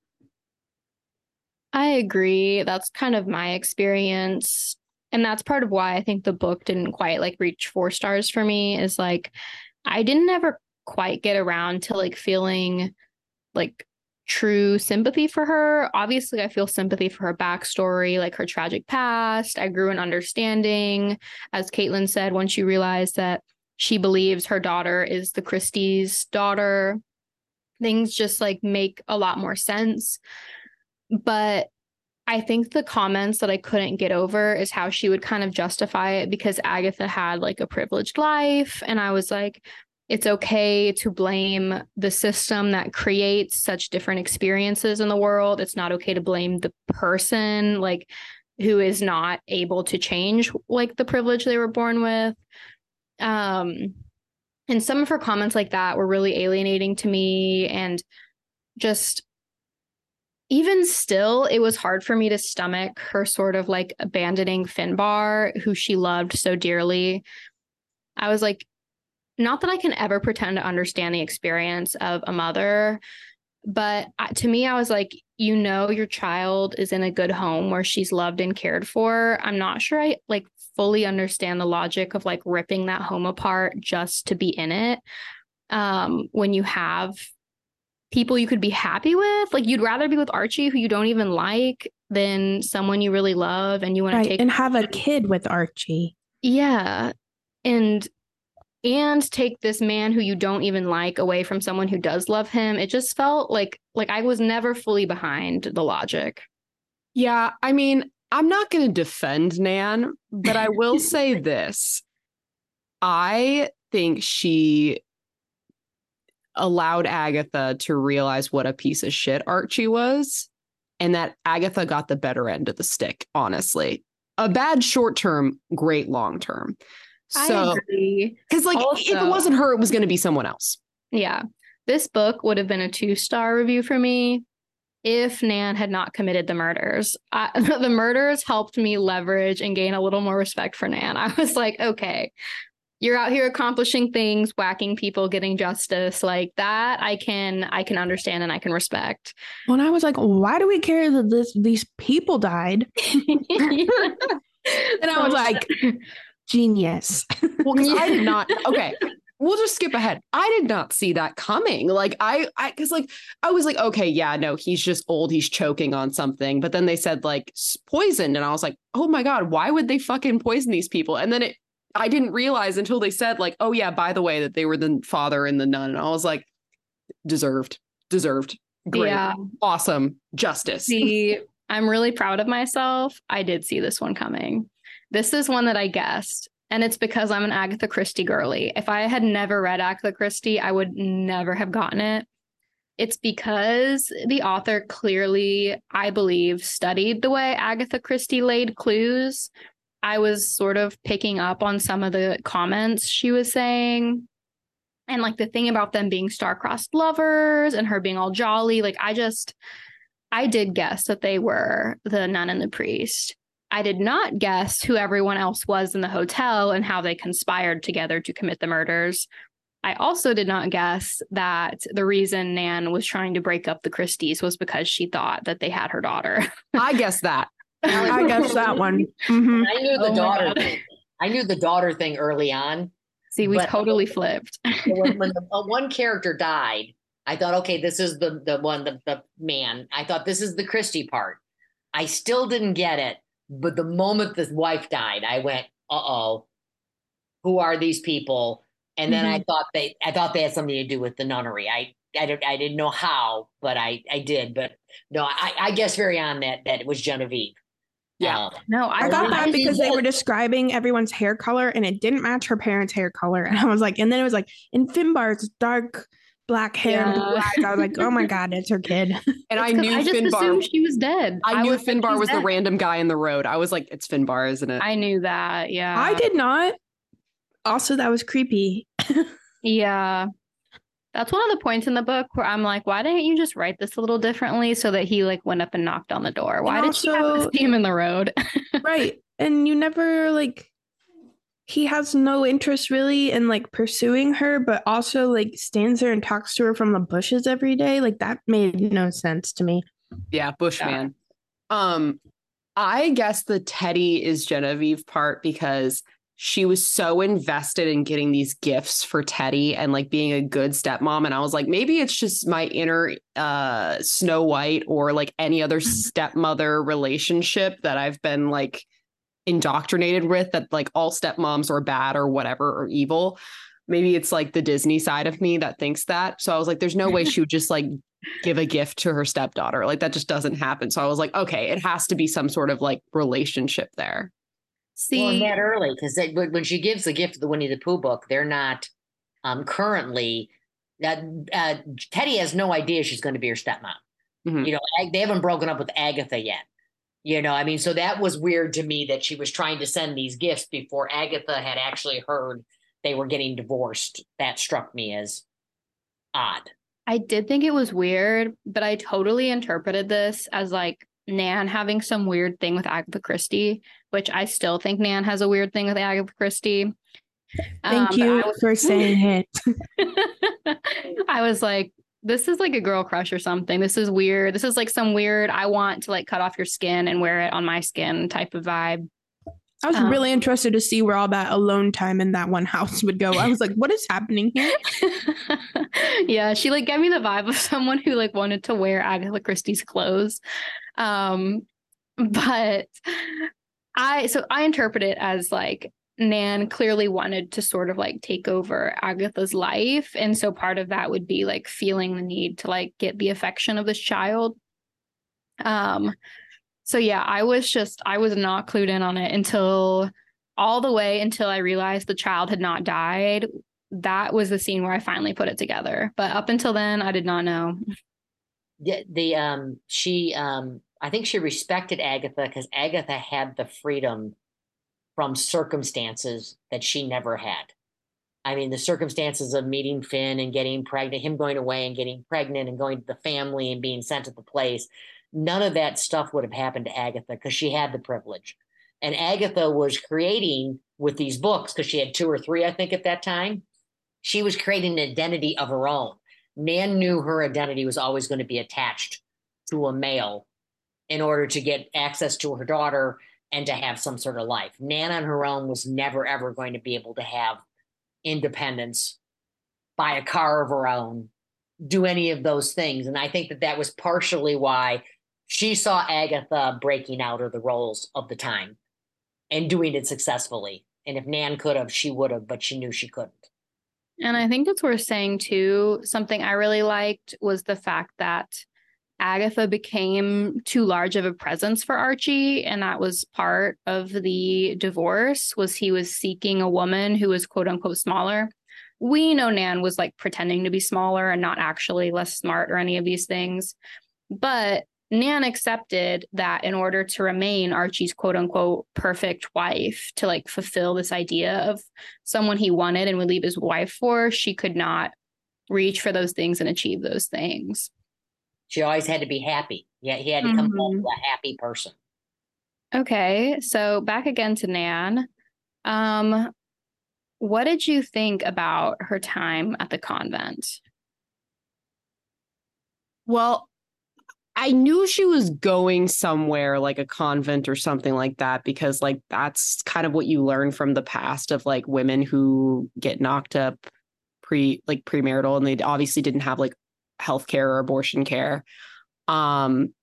I agree. That's kind of my experience. And that's part of why I think the book didn't quite like reach four stars for me is like, I didn't ever quite get around to like feeling like true sympathy for her. Obviously, I feel sympathy for her backstory, like her tragic past. I grew in understanding, as Caitlin said, when she realized that she believes her daughter is the Christie's daughter. Things just like make a lot more sense. But I think the comments that I couldn't get over is how she would kind of justify it because Agatha had like a privileged life. And I was like, it's okay to blame the system that creates such different experiences in the world. It's not okay to blame the person like who is not able to change like the privilege they were born with. Um, and some of her comments like that were really alienating to me. And just even still, it was hard for me to stomach her sort of like abandoning Finbar, who she loved so dearly. I was like, not that I can ever pretend to understand the experience of a mother, but to me, I was like, you know, your child is in a good home where she's loved and cared for. I'm not sure I like fully understand the logic of like ripping that home apart just to be in it. Um, when you have people you could be happy with, like you'd rather be with Archie, who you don't even like, than someone you really love and you want right, to take and have a kid with Archie. Yeah. And and take this man who you don't even like away from someone who does love him. It just felt like like I was never fully behind the logic. Yeah, I mean, I'm not going to defend Nan, but I will say this. I think she allowed Agatha to realize what a piece of shit Archie was, and that Agatha got the better end of the stick, honestly. A bad short term, great long term. So, I agree. Because, like, Also, if it wasn't her, it was going to be someone else. Yeah. This book would have been a two-star review for me if Nan had not committed the murders. I, the murders helped me leverage and gain a little more respect for Nan. I was like, okay, you're out here accomplishing things, whacking people, getting justice like that. I can, I can understand and I can respect. When I was like, why do we care that this these people died? And I was like, genius. Well, because I did not. Okay, we'll just skip ahead. I did not see that coming. Like I, I, because like I was like, okay, yeah, no, he's just old. He's choking on something. But then they said like poisoned, and I was like, oh my god, why would they fucking poison these people? And then it. I didn't realize until they said like, oh yeah, by the way, that they were the father and the nun. And I was like, deserved, deserved. Great. Yeah. Awesome. Justice. See, I'm really proud of myself. I did see this one coming. This is one that I guessed. And it's because I'm an Agatha Christie girly. If I had never read Agatha Christie, I would never have gotten it. It's because the author clearly, I believe, studied the way Agatha Christie laid clues. I was sort of picking up on some of the comments she was saying. And like the thing about them being star-crossed lovers and her being all jolly, like I just, I did guess that they were the nun and the priest. I did not guess who everyone else was in the hotel and how they conspired together to commit the murders. I also did not guess that the reason Nan was trying to break up the Christies was because she thought that they had her daughter. I guessed that. I guess that one. Mm-hmm. I knew the oh daughter thing. I knew the daughter thing early on. See, we totally flipped. when when the, uh, one character died, I thought, okay, this is the the one, the, the man. I thought this is the Christie part. I still didn't get it. But the moment the wife died, I went, uh-oh, who are these people? And then mm-hmm. I thought they I thought they had something to do with the nunnery. I I, don't, I didn't know how, but I, I did. But no, I, I guess very on that that it was Genevieve. Yeah. Um, no, I, I got that because they were describing everyone's hair color and it didn't match her parents' hair color. And I was like, and then it was like, in Finbar's dark black hair. Yeah. Blue eyes. I was like, oh my God, it's her kid. And I knew I just Finbar. Assumed she was dead. I, I knew was Finbar was dead. The random guy in the road. I was like, it's Finbar, isn't it? I knew that. Yeah. I did not. Also, that was creepy. Yeah. That's one of the points in the book where I'm like, why didn't you just write this a little differently so that he like went up and knocked on the door? Why and did also, she have to see him in the road? Right. And you never like, he has no interest really in like pursuing her, but also like stands there and talks to her from the bushes every day. Like that made no sense to me. Yeah. Bushman. Yeah. Um, I guess the Teddy is Genevieve part because she was so invested in getting these gifts for Teddy and like being a good stepmom. And I was like, maybe it's just my inner uh, Snow White or like any other stepmother relationship that I've been like indoctrinated with, that like all stepmoms are bad or whatever or evil. Maybe it's like the Disney side of me that thinks that. So I was like, there's no way she would just like give a gift to her stepdaughter. Like that just doesn't happen. So I was like, okay, it has to be some sort of like relationship there. See, well, that early because when she gives the gift of the Winnie the Pooh book, they're not um, currently. Uh, uh, Teddy has no idea she's going to be her stepmom. Mm-hmm. You know, they haven't broken up with Agatha yet. You know, I mean, so that was weird to me that she was trying to send these gifts before Agatha had actually heard they were getting divorced. That struck me as odd. I did think it was weird, but I totally interpreted this as like Nan having some weird thing with Agatha Christie, which I still think Nan has a weird thing with Agatha Christie. Thank Um, but you I was, for saying it. I was like, this is like a girl crush or something. This is weird. This is like some weird, I want to like cut off your skin and wear it on my skin type of vibe. I was Um, really interested to see where all that alone time in that one house would go. I was like, what is happening here? yeah, she like gave me the vibe of someone who like wanted to wear Agatha Christie's clothes. Um, but I so I interpret it as like Nan clearly wanted to sort of like take over Agatha's life. And so part of that would be like feeling the need to like get the affection of this child. Um, so yeah, I was just I was not clued in on it until all the way until I realized the child had not died. That was the scene where I finally put it together. But up until then, I did not know. Yeah, the um she um I think she respected Agatha because Agatha had the freedom from circumstances that she never had. I mean, the circumstances of meeting Finn and getting pregnant, him going away and getting pregnant and going to the family and being sent to the place, none of that stuff would have happened to Agatha because she had the privilege. And Agatha was creating with these books, because she had two or three, I think, at that time. She was creating an identity of her own. Nan knew her identity was always going to be attached to a male in order to get access to her daughter and to have some sort of life. Nan on her own was never, ever going to be able to have independence, buy a car of her own, do any of those things. And I think that that was partially why she saw Agatha breaking out of the roles of the time and doing it successfully. And if Nan could have, she would have, but she knew she couldn't. And I think it's worth saying too, something I really liked was the fact that Agatha became too large of a presence for Archie, and that was part of the divorce, was he was seeking a woman who was quote unquote smaller. We know Nan was like pretending to be smaller and not actually less smart or any of these things. But Nan accepted that in order to remain Archie's quote unquote perfect wife, to like fulfill this idea of someone he wanted and would leave his wife for, she could not reach for those things and achieve those things. She always had to be happy. Yeah, he had to come home Mm-hmm. a happy person. Okay, so back again to Nan. Um, what did you think about her time at the convent? Well, I knew she was going somewhere like a convent or something like that, because like that's kind of what you learn from the past of like women who get knocked up pre like premarital, and they obviously didn't have like healthcare or abortion care. Um,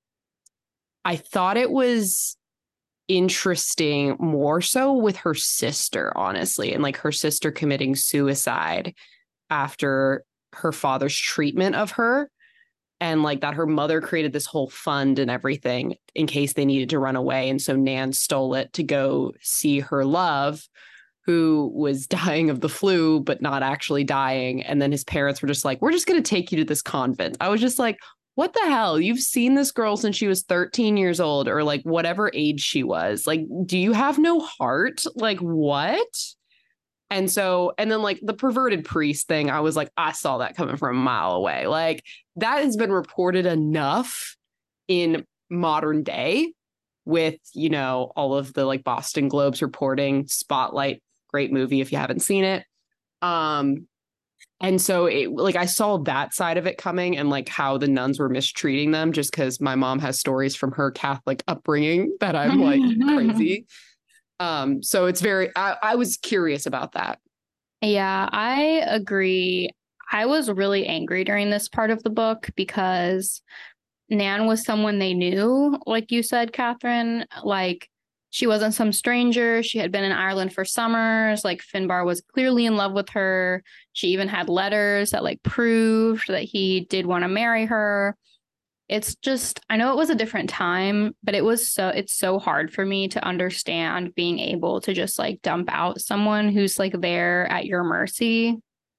I thought it was interesting more so with her sister, honestly, and like her sister committing suicide after her father's treatment of her. And like that her mother created this whole fund and everything in case they needed to run away. And so Nan stole it to go see her love, who was dying of the flu, but not actually dying. And then his parents were just like, we're just going to take you to this convent. I was just like, what the hell? You've seen this girl since she was thirteen years old, or like whatever age she was. Like, do you have no heart? Like, what? And so, and then like the perverted priest thing, I was like, I saw that coming from a mile away. Like, that has been reported enough in modern day with, you know, all of the like Boston Globes reporting. Spotlight, great movie if you haven't seen it. Um, and so it like I saw that side of it coming, and like how the nuns were mistreating them, just because my mom has stories from her Catholic upbringing that I'm like crazy. Um, so it's very, I, I was curious about that. Yeah, I agree. I was really angry during this part of the book because Nan was someone they knew, like you said, Catherine. Like, she wasn't some stranger. She had been in Ireland for summers. Like, Finbar was clearly in love with her. She even had letters that like proved that he did want to marry her. It's just, I know it was a different time, but it was so, it's so hard for me to understand being able to just like dump out someone who's like there at your mercy,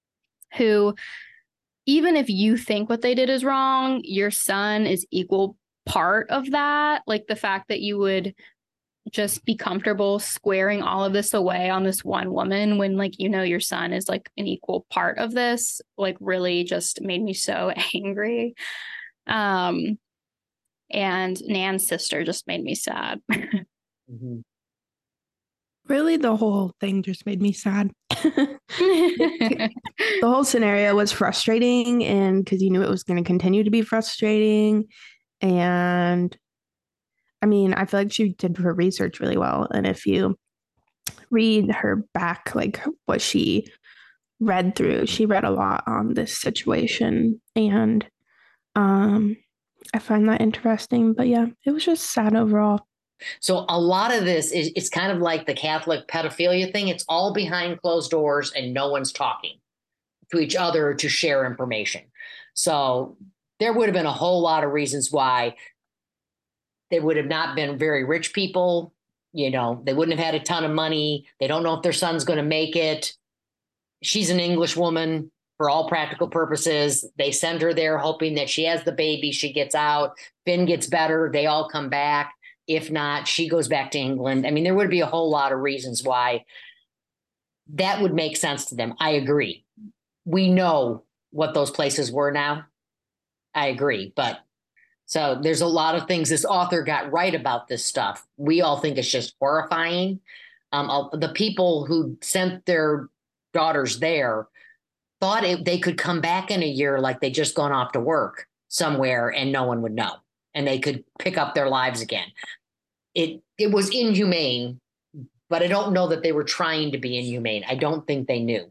who, even if you think what they did is wrong, your son is equal part of that. Like the fact that you would just be comfortable squaring all of this away on this one woman when like, you know, your son is like an equal part of this, like really just made me so angry. Um, and Nan's sister just made me sad. Mm-hmm. Really, the whole thing just made me sad. The whole scenario was frustrating, and because you knew it was going to continue to be frustrating. And I mean, I feel like she did her research really well. And if you read her back, like what she read through, she read a lot on this situation. And um, I find that interesting. But yeah, it was just sad overall. So a lot of this is it's kind of like the Catholic pedophilia thing. It's all behind closed doors and no one's talking to each other to share information. So there would have been a whole lot of reasons why they would have not been very rich people. You know, they wouldn't have had a ton of money. They don't know if their son's going to make it. She's an English woman for all practical purposes. They send her there hoping that she has the baby. She gets out. Finn gets better. They all come back. If not, she goes back to England. I mean, there would be a whole lot of reasons why that would make sense to them. I agree. We know what those places were now. I agree. But so there's a lot of things this author got right about this stuff. We all think it's just horrifying. Um, the people who sent their daughters there thought it, they could come back in a year like they just gone off to work somewhere and no one would know. And they could pick up their lives again. It it was inhumane, but I don't know that they were trying to be inhumane. I don't think they knew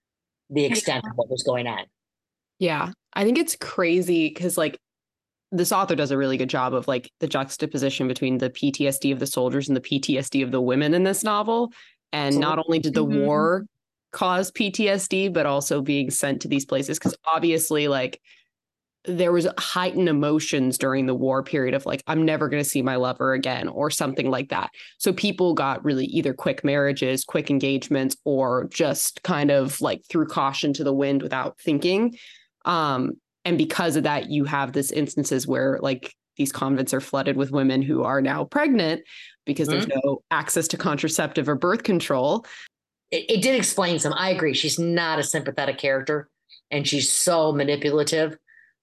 the extent of what was going on. Yeah, I think it's crazy because like this author does a really good job of like the juxtaposition between the P T S D of the soldiers and the P T S D of the women in this novel. And not only did the mm-hmm. war cause P T S D, but also being sent to these places because obviously like there was heightened emotions during the war period of like, I'm never going to see my lover again or something like that. So people got really either quick marriages, quick engagements, or just kind of like threw caution to the wind without thinking. Um, and because of that, you have this instances where like these convents are flooded with women who are now pregnant because mm-hmm. there's no access to contraceptive or birth control. It, it did explain some. I agree. She's not a sympathetic character and she's so manipulative.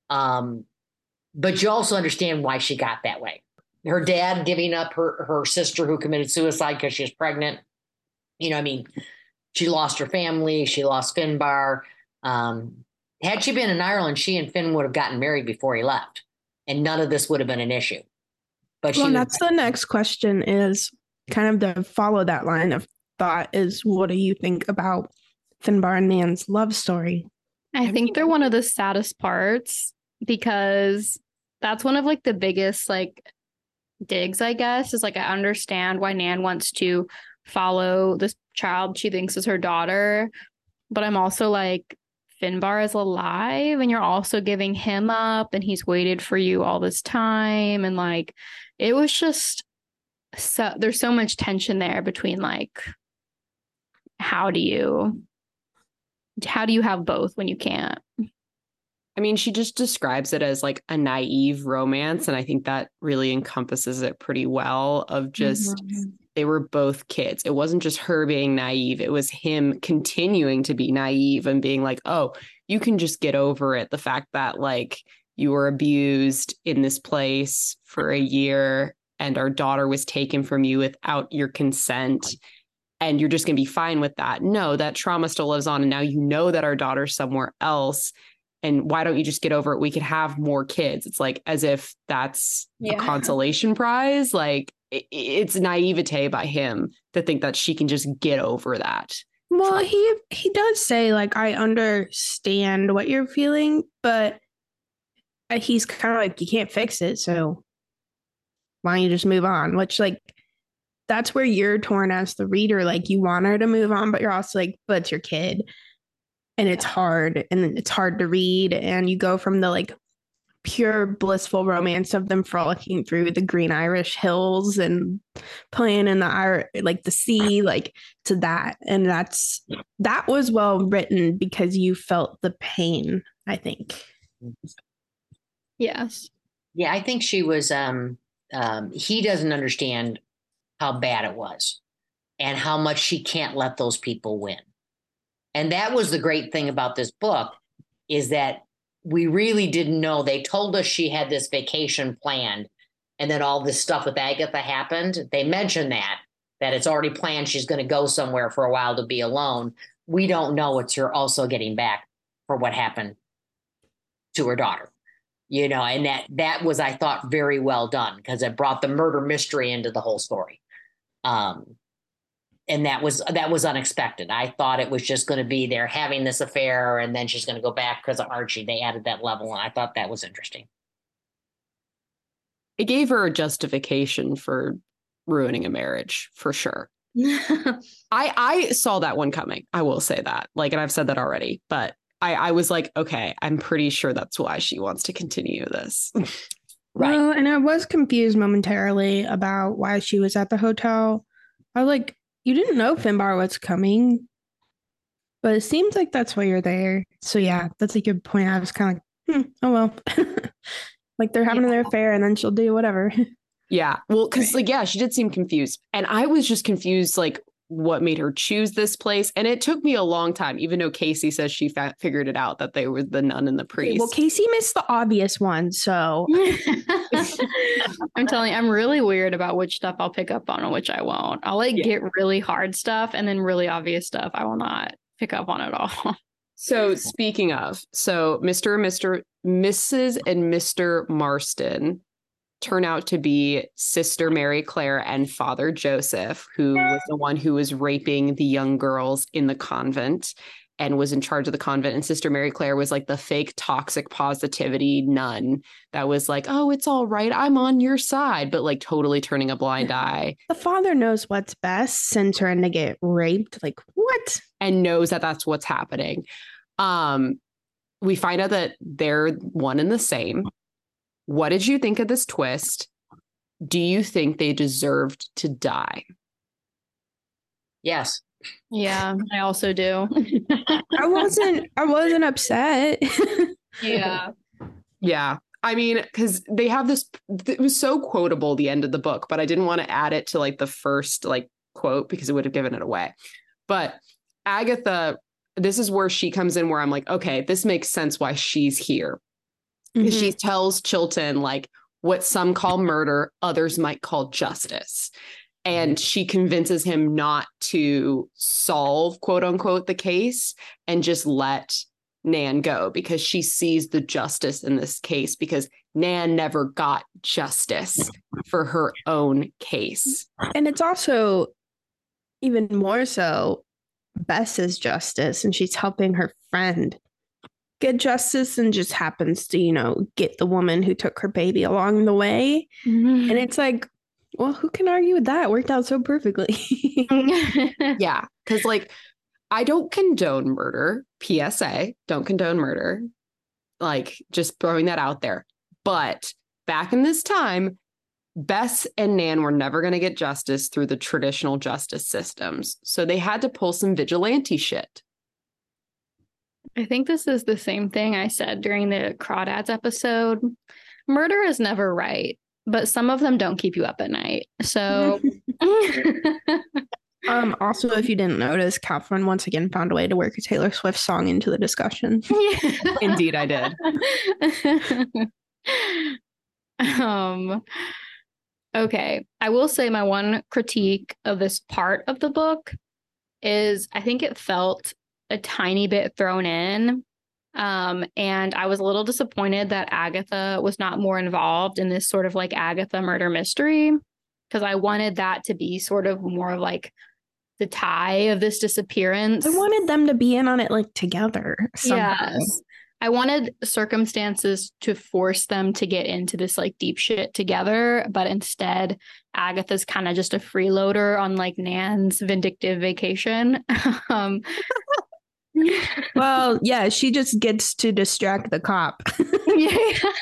Um, but you also understand why she got that way. Her dad giving up her, her sister who committed suicide because she was pregnant. You know, I mean, she lost her family. She lost Finbar. Um, had she been in Ireland, she and Finn would have gotten married before he left. And none of this would have been an issue. But well, she that's was- the next question is kind of to follow that line of thought is what do you think about Finbar and Nan's love story? I think they're one of the saddest parts. Because that's one of like the biggest like digs, I guess, is like I understand why Nan wants to follow this child she thinks is her daughter. But I'm also like, Finbar is alive and you're also giving him up and he's waited for you all this time. And like, it was just so there's so much tension there between like, how do you, how do you have both when you can't? I mean, she just describes it as like a naive romance. And I think that really encompasses it pretty well of just, mm-hmm. they were both kids. It wasn't just her being naive. It was him continuing to be naive and being like, oh, you can just get over it. The fact that like you were abused in this place for a year and our daughter was taken from you without your consent. And you're just going to be fine with that. No, that trauma still lives on. And now you know that our daughter's somewhere else. And why don't you just get over it? We could have more kids. It's like as if that's yeah. a consolation prize. Like it, it's naivete by him to think that she can just get over that. Well, he he does say like, I understand what you're feeling, but he's kind of like, you can't fix it. So why don't you just move on? Which like, that's where you're torn as the reader. Like you want her to move on, but you're also like, but it's your kid. And it's hard and it's hard to read. And you go from the like pure blissful romance of them frolicking through the green Irish hills and playing in the Ir- like the sea, like to that. And that's that was well written because you felt the pain, I think. Yes. Yeah, I think she was um um he doesn't understand how bad it was and how much she can't let those people win. And that was the great thing about this book is that we really didn't know. They told us she had this vacation planned and then all this stuff with Agatha happened. They mentioned that, that it's already planned. She's going to go somewhere for a while to be alone. we don't know it's her also getting back for what happened to her daughter. You know, and that that was, I thought, very well done because it brought the murder mystery into the whole story. Um, and that was that was unexpected. I thought it was just going to be they're having this affair and then she's going to go back because of Archie. They added that level, and I thought that was interesting. It gave her a justification for ruining a marriage, for sure. I I saw that one coming. I will say that. Like, and I've said that already, but I, I was like, okay, I'm pretty sure that's why she wants to continue this. Right. Well, and I was confused momentarily about why she was at the hotel. I was like, you didn't know Finbar was coming, but it seems like that's why you're there. So yeah, that's a good point. I was kind of like, hmm, oh well. Like they're having Yeah. their affair and then she'll do whatever. Yeah. Well, because like, yeah, she did seem confused. And I was just confused, like, what made her choose this place. And it took me a long time, even though Casey says she fa- figured it out, that they were the nun and the priest. Well, Casey missed the obvious one, so I'm telling you, I'm really weird about which stuff I'll pick up on and which I won't. I'll like Yeah. get really hard stuff and then really obvious stuff I will not pick up on at all. So speaking of, so Mister and Mister Missus and Mister Marston turn out to be Sister Mary Claire and Father Joseph, who was the one who was raping the young girls in the convent and was in charge of the convent. And Sister Mary Claire was like the fake toxic positivity nun that was like, oh, it's all right, I'm on your side, but like totally turning a blind eye. the father knows what's best, sends her in to get raped. Like, what? And knows that that's what's happening. Um, we find out that they're one and the same. What did you think of this twist? Do you think they deserved to die? Yes. Yeah, I also do. I wasn't I wasn't upset. Yeah. Yeah. I mean, because they have this, it was so quotable, the end of the book, but I didn't want to add it to like the first like quote because it would have given it away. But Agatha, this is where she comes in where I'm like, okay, this makes sense why she's here. Because Mhm. she tells Chilton like what some call murder, others might call justice. And she convinces him not to solve, quote unquote, the case and just let Nan go because she sees the justice in this case because Nan never got justice for her own case. And it's also even more so Bess's justice, and she's helping her friend get justice and just happens to, you know, get the woman who took her baby along the way. And it's like, well, who can argue with that? It worked out so perfectly. Yeah. Because, like, I don't condone murder. P S A, don't condone murder. Like, just throwing that out there. But back in this time, Bess and Nan were never going to get justice through the traditional justice systems. So they had to pull some vigilante shit. I think this is the same thing I said during the Crawdads episode. Murder is never right, but some of them don't keep you up at night. So, um, also, if you didn't notice, Catherine once again found a way to work a Taylor Swift song into the discussion. Indeed, I did. um, okay. I will say my one critique of this part of the book is I think it felt a tiny bit thrown in. Um, and I was a little disappointed that Agatha was not more involved in this sort of like Agatha murder mystery, because I wanted that to be sort of more of like the tie of this disappearance. I wanted them to be in on it like together. Somehow. Yes. I wanted circumstances to force them to get into this like deep shit together, but instead Agatha's kind of just a freeloader on like Nan's vindictive vacation. um Well, yeah, she just gets to distract the cop. yeah.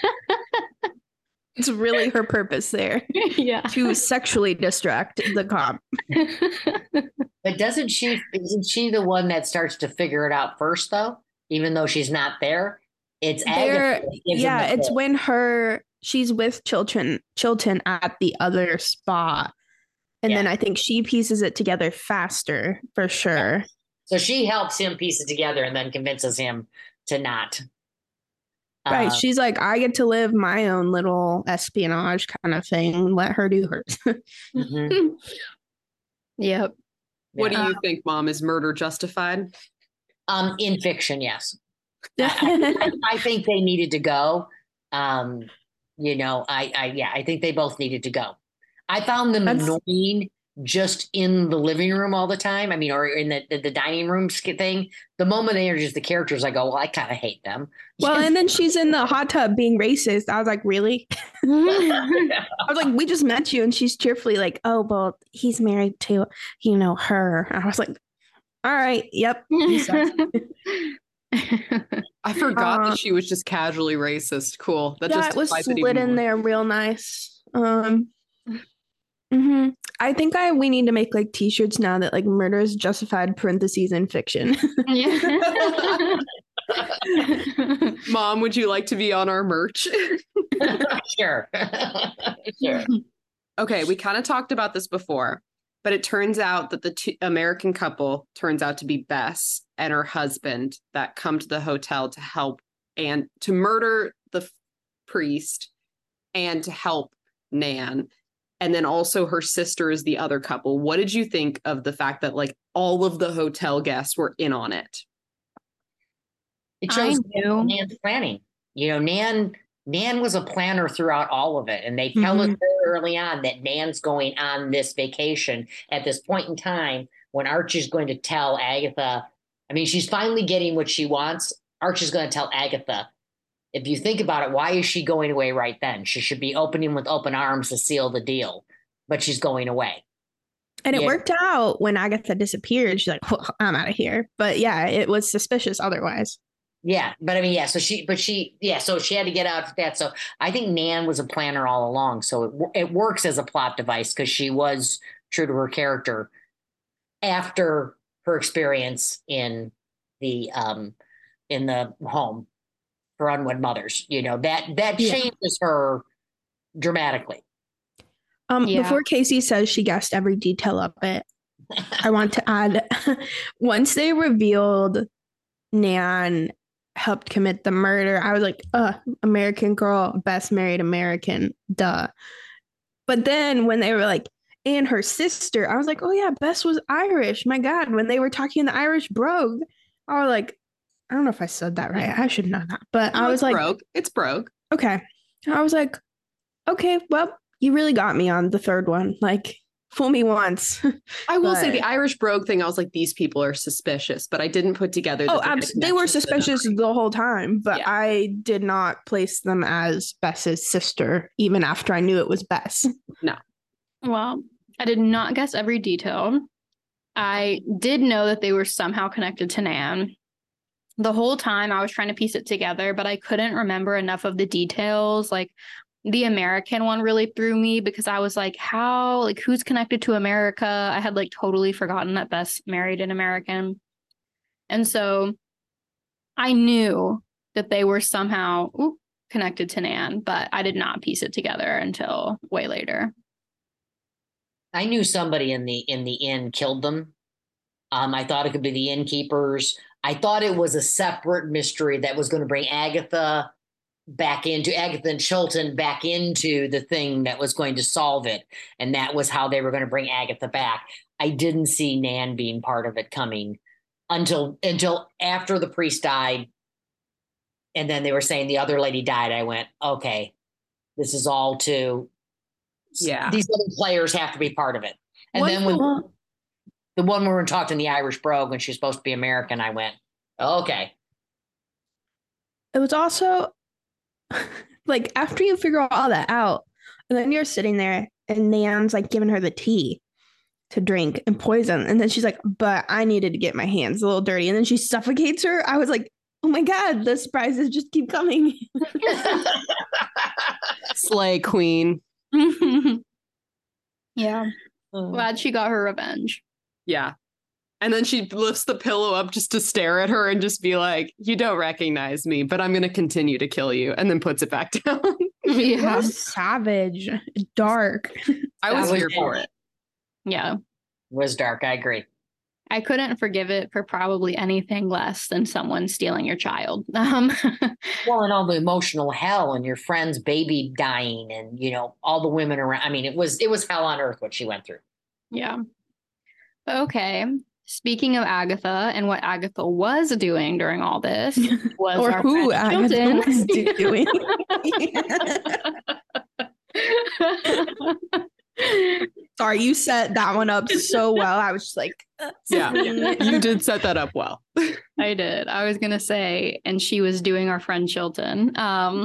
It's really her purpose there. Yeah. To sexually distract the cop. But doesn't she, isn't she the one that starts to figure it out first, though? Even though she's not there? It's There, Agatha that gives yeah, him the it's tip. when her she's with Chilton Chilton at the other spot. And Yeah. then I think she pieces it together faster for sure. So she helps him piece it together and then convinces him to not. Right. Uh, She's like, I get to live my own little espionage kind of thing. Let her do hers. mhm. Yep. What do Yeah. you think, Mom? Is murder justified? Um, in fiction, yes. I, I, I think they needed to go. Um, you know, I, I, yeah, I think they both needed to go. I found them That's- annoying just in the living room all the time. I mean, or in the, the, the dining room thing. The moment they introduce the characters, I go, well, I kind of hate them. Well, and then she's in the hot tub being racist. I was like, really? I was like, we just met you. And she's cheerfully like, oh, well, he's married to, you know, her. I was like, all right. Yep. You suck. I forgot Uh, that she was just casually racist. Cool. That yeah, just it was ties it slid even in more. there real nice. Um, mhm. I think I we need to make like t-shirts now that like murder is justified parentheses in fiction. Yeah. Mom, would you like to be on our merch? Sure. Sure. Okay, we kind of talked about this before, but it turns out that the two American couple turns out to be Bess and her husband that come to the hotel to help and to murder the f- priest and to help Nan. And then also her sister is the other couple. What did you think of the fact that like all of the hotel guests were in on it? It I shows knew. Nan's planning. You know, Nan Nan was a planner throughout all of it. And they tell us Mhm. very early on that Nan's going on this vacation at this point in time when Archie's going to tell Agatha. I mean, she's finally getting what she wants. Archie's going to tell Agatha, if you think about it, why is she going away right then? She should be opening with open arms to seal the deal, but she's going away. And it Yeah. worked out when Agatha disappeared. She's like, well, I'm out of here. But yeah, it was suspicious otherwise. Yeah, but I mean, yeah. So she, but she, yeah. So she had to get out of that. So I think Nan was a planner all along. So it it works as a plot device because she was true to her character after her experience in the um in the home for unwed mothers. You know that that Yeah. changes her dramatically. Um, Yeah. Before Casey says she guessed every detail of it, I want to add once they revealed Nan helped commit the murder, I was like, uh, American girl, best married American, duh. But then when they were like, and her sister, I was like, oh yeah, Bess was Irish. My God, when they were talking in the Irish brogue, I was like, I don't know if I said that right. I should know that. But No, I was it's like, broke. It's broke. okay. I was like, okay, well, you really got me on the third one. Like, fool me once. I will But- say the Irish brogue thing, I was like, these people are suspicious, but I didn't put together. that Oh, they had a abs- they were connection to them. suspicious the whole time, but Yeah. I did not place them as Bess's sister, even after I knew it was Bess. Well, I did not guess every detail. I did know that they were somehow connected to Nan. The whole time I was trying to piece it together, but I couldn't remember enough of the details. Like the American one really threw me because I was like, how, like, who's connected to America? I had like totally forgotten that Bess married an American. And so I knew that they were somehow ooh, connected to Nan, but I did not piece it together until way later. I knew somebody in the in the inn killed them. Um, I thought it could be the innkeepers. I thought it was a separate mystery that was going to bring Agatha back into Agatha and Chilton back into the thing that was going to solve it, and that was how they were going to bring Agatha back. I didn't see Nan being part of it coming until until after the priest died, and then they were saying the other lady died. I went, okay, this is all to Yeah. these other players have to be part of it. And One then when thing- the one we were talking the Irish brogue when she's supposed to be American, I went, okay. It was also like after you figure all that out, and then you're sitting there and Nan's like giving her the tea to drink and poison. And then she's like, but I needed to get my hands a little dirty. And then she suffocates her. I was like, oh my God, the surprises just keep coming. Slay queen. Yeah. Glad she got her revenge. Yeah. And then she lifts the pillow up just to stare at her and just be like, you don't recognize me, but I'm going to continue to kill you. And then puts it back down. It Yeah. was savage, dark. I was That was here for it. Yeah. Was dark. I agree. I couldn't forgive it for probably anything less than someone stealing your child. Um, Well, and all the emotional hell and your friend's baby dying and, you know, all the women around. I mean, it was, it was hell on earth what she went through. yeah. Okay. speaking of Agatha and what Agatha was doing during all this, was or our who friend Agatha was doing. Sorry, you set that one up so well. I was just like, yeah, you did set that up well. I did. I was gonna say, and she was doing our friend Chilton. Um,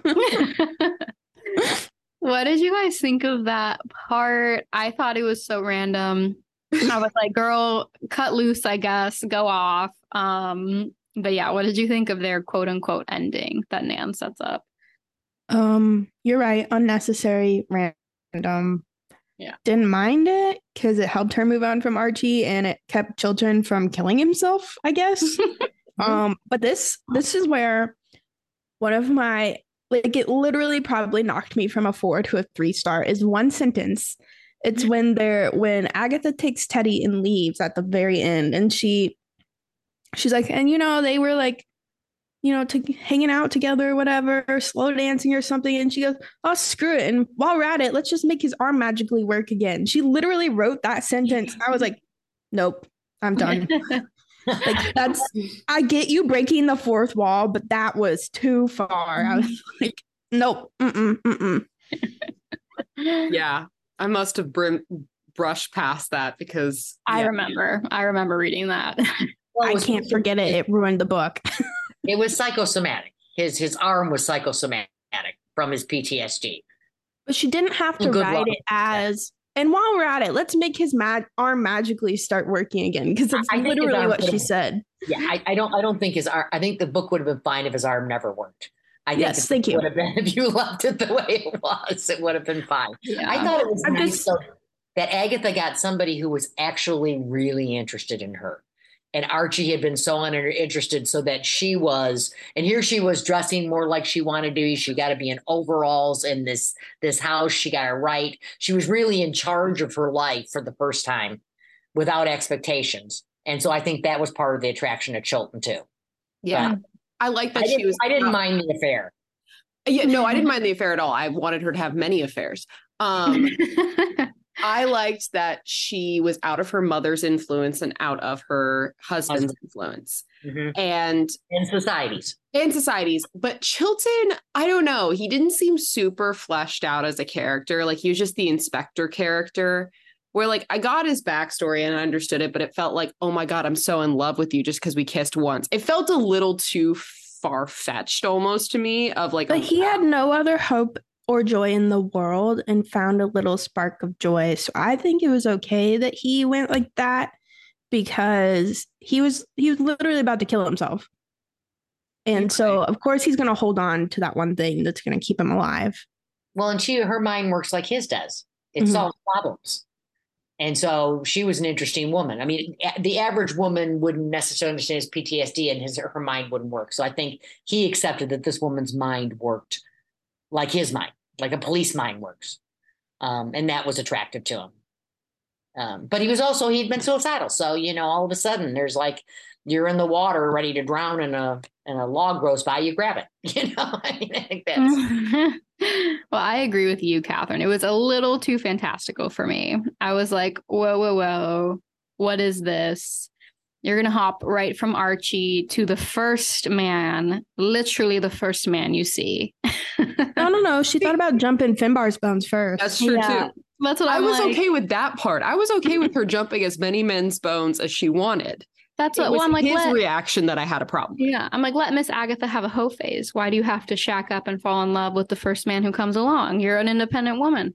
what did you guys think of that part? I thought it was so random. I was like, girl, cut loose, I guess, go off. Um, but yeah, what did you think of their quote unquote ending that Nan sets up? Um, you're right. Unnecessary, random. Yeah. Didn't mind it because it helped her move on from Archie and it kept Chilton from killing himself, I guess. um, but this this is where one of my like it literally probably knocked me from a four to a three star is one sentence. It's when they're when Agatha takes Teddy and leaves at the very end, and she she's like, and you know, they were like, you know, to hanging out together, whatever, slow dancing or something. And she goes, oh, screw it. And while we're at it, let's just make his arm magically work again. She literally wrote that sentence. I was like, nope, I'm done. Like, that's, I get you breaking the fourth wall, but that was too far. I was like, nope, mm-mm, mm-mm. Yeah, I must have brim- brushed past that because I yeah. remember. I remember reading that. Well, I can't forget it. It ruined the book. It was psychosomatic. His his arm was psychosomatic from his P T S D. But she didn't have to Good write luck. it as, and while we're at it, let's make his mag- arm magically start working again, because that's I think his literally arm what she could've- said. Yeah, I, I don't I don't think his arm. I think the book would have been fine if his arm never worked. I think Yes, it thank you. would have been if you left it the way it was. It would have been fine. Yeah. I thought it was I'm nice just- though, that Agatha got somebody who was actually really interested in her. And Archie had been so uninterested, so that she was, and here she was dressing more like she wanted to be. She got to be in overalls in this this house. She got it right. She was really in charge of her life for the first time, without expectations. And so I think that was part of the attraction of Chilton too. Yeah, I like that I she didn't, was. I didn't mind the affair. Yeah, no, I didn't mind the affair at all. I wanted her to have many affairs. Um, I liked that she was out of her mother's influence and out of her husband's Husband. influence. Mhm. And In societies. in societies. But Chilton, I don't know. He didn't seem super fleshed out as a character. Like he was just the inspector character where like I got his backstory and I understood it, but it felt like, oh my God, I'm so in love with you just because we kissed once. It felt a little too far-fetched almost to me of like, But oh, he had no other hope or joy in the world and found a little spark of joy. So I think it was okay that he went like that, because he was he was literally about to kill himself. And Okay. so of course he's going to hold on to that one thing that's going to keep him alive. Well, and she, her mind works like his does. It Mhm. solves problems. And so she was an interesting woman. I mean, a- the average woman wouldn't necessarily understand his P T S D, and his her mind wouldn't work. So I think he accepted that this woman's mind worked like his mind, like a police mind works. Um, and that was attractive to him. Um, but he was also, he'd been suicidal. So, you know, all of a sudden there's like, you're in the water ready to drown and a, and a log grows by, you grab it. You know, I mean, I think that's. Well, I agree with you, Catherine. It was a little too fantastical for me. I was like, whoa, whoa, whoa. What is this? You're going to hop right from Archie to the first man, literally the first man you see. No, no, no. She thought about jumping Finbar's bones first. that's true Yeah. too. That's what I I'm was like. okay with that part. I was okay with her jumping as many men's bones as she wanted. That's It what was well, I'm like. his Let, reaction that I had a problem with. yeah, I'm like, let Miss Agatha have a hoe phase. Why do you have to shack up and fall in love with the first man who comes along? You're an independent woman.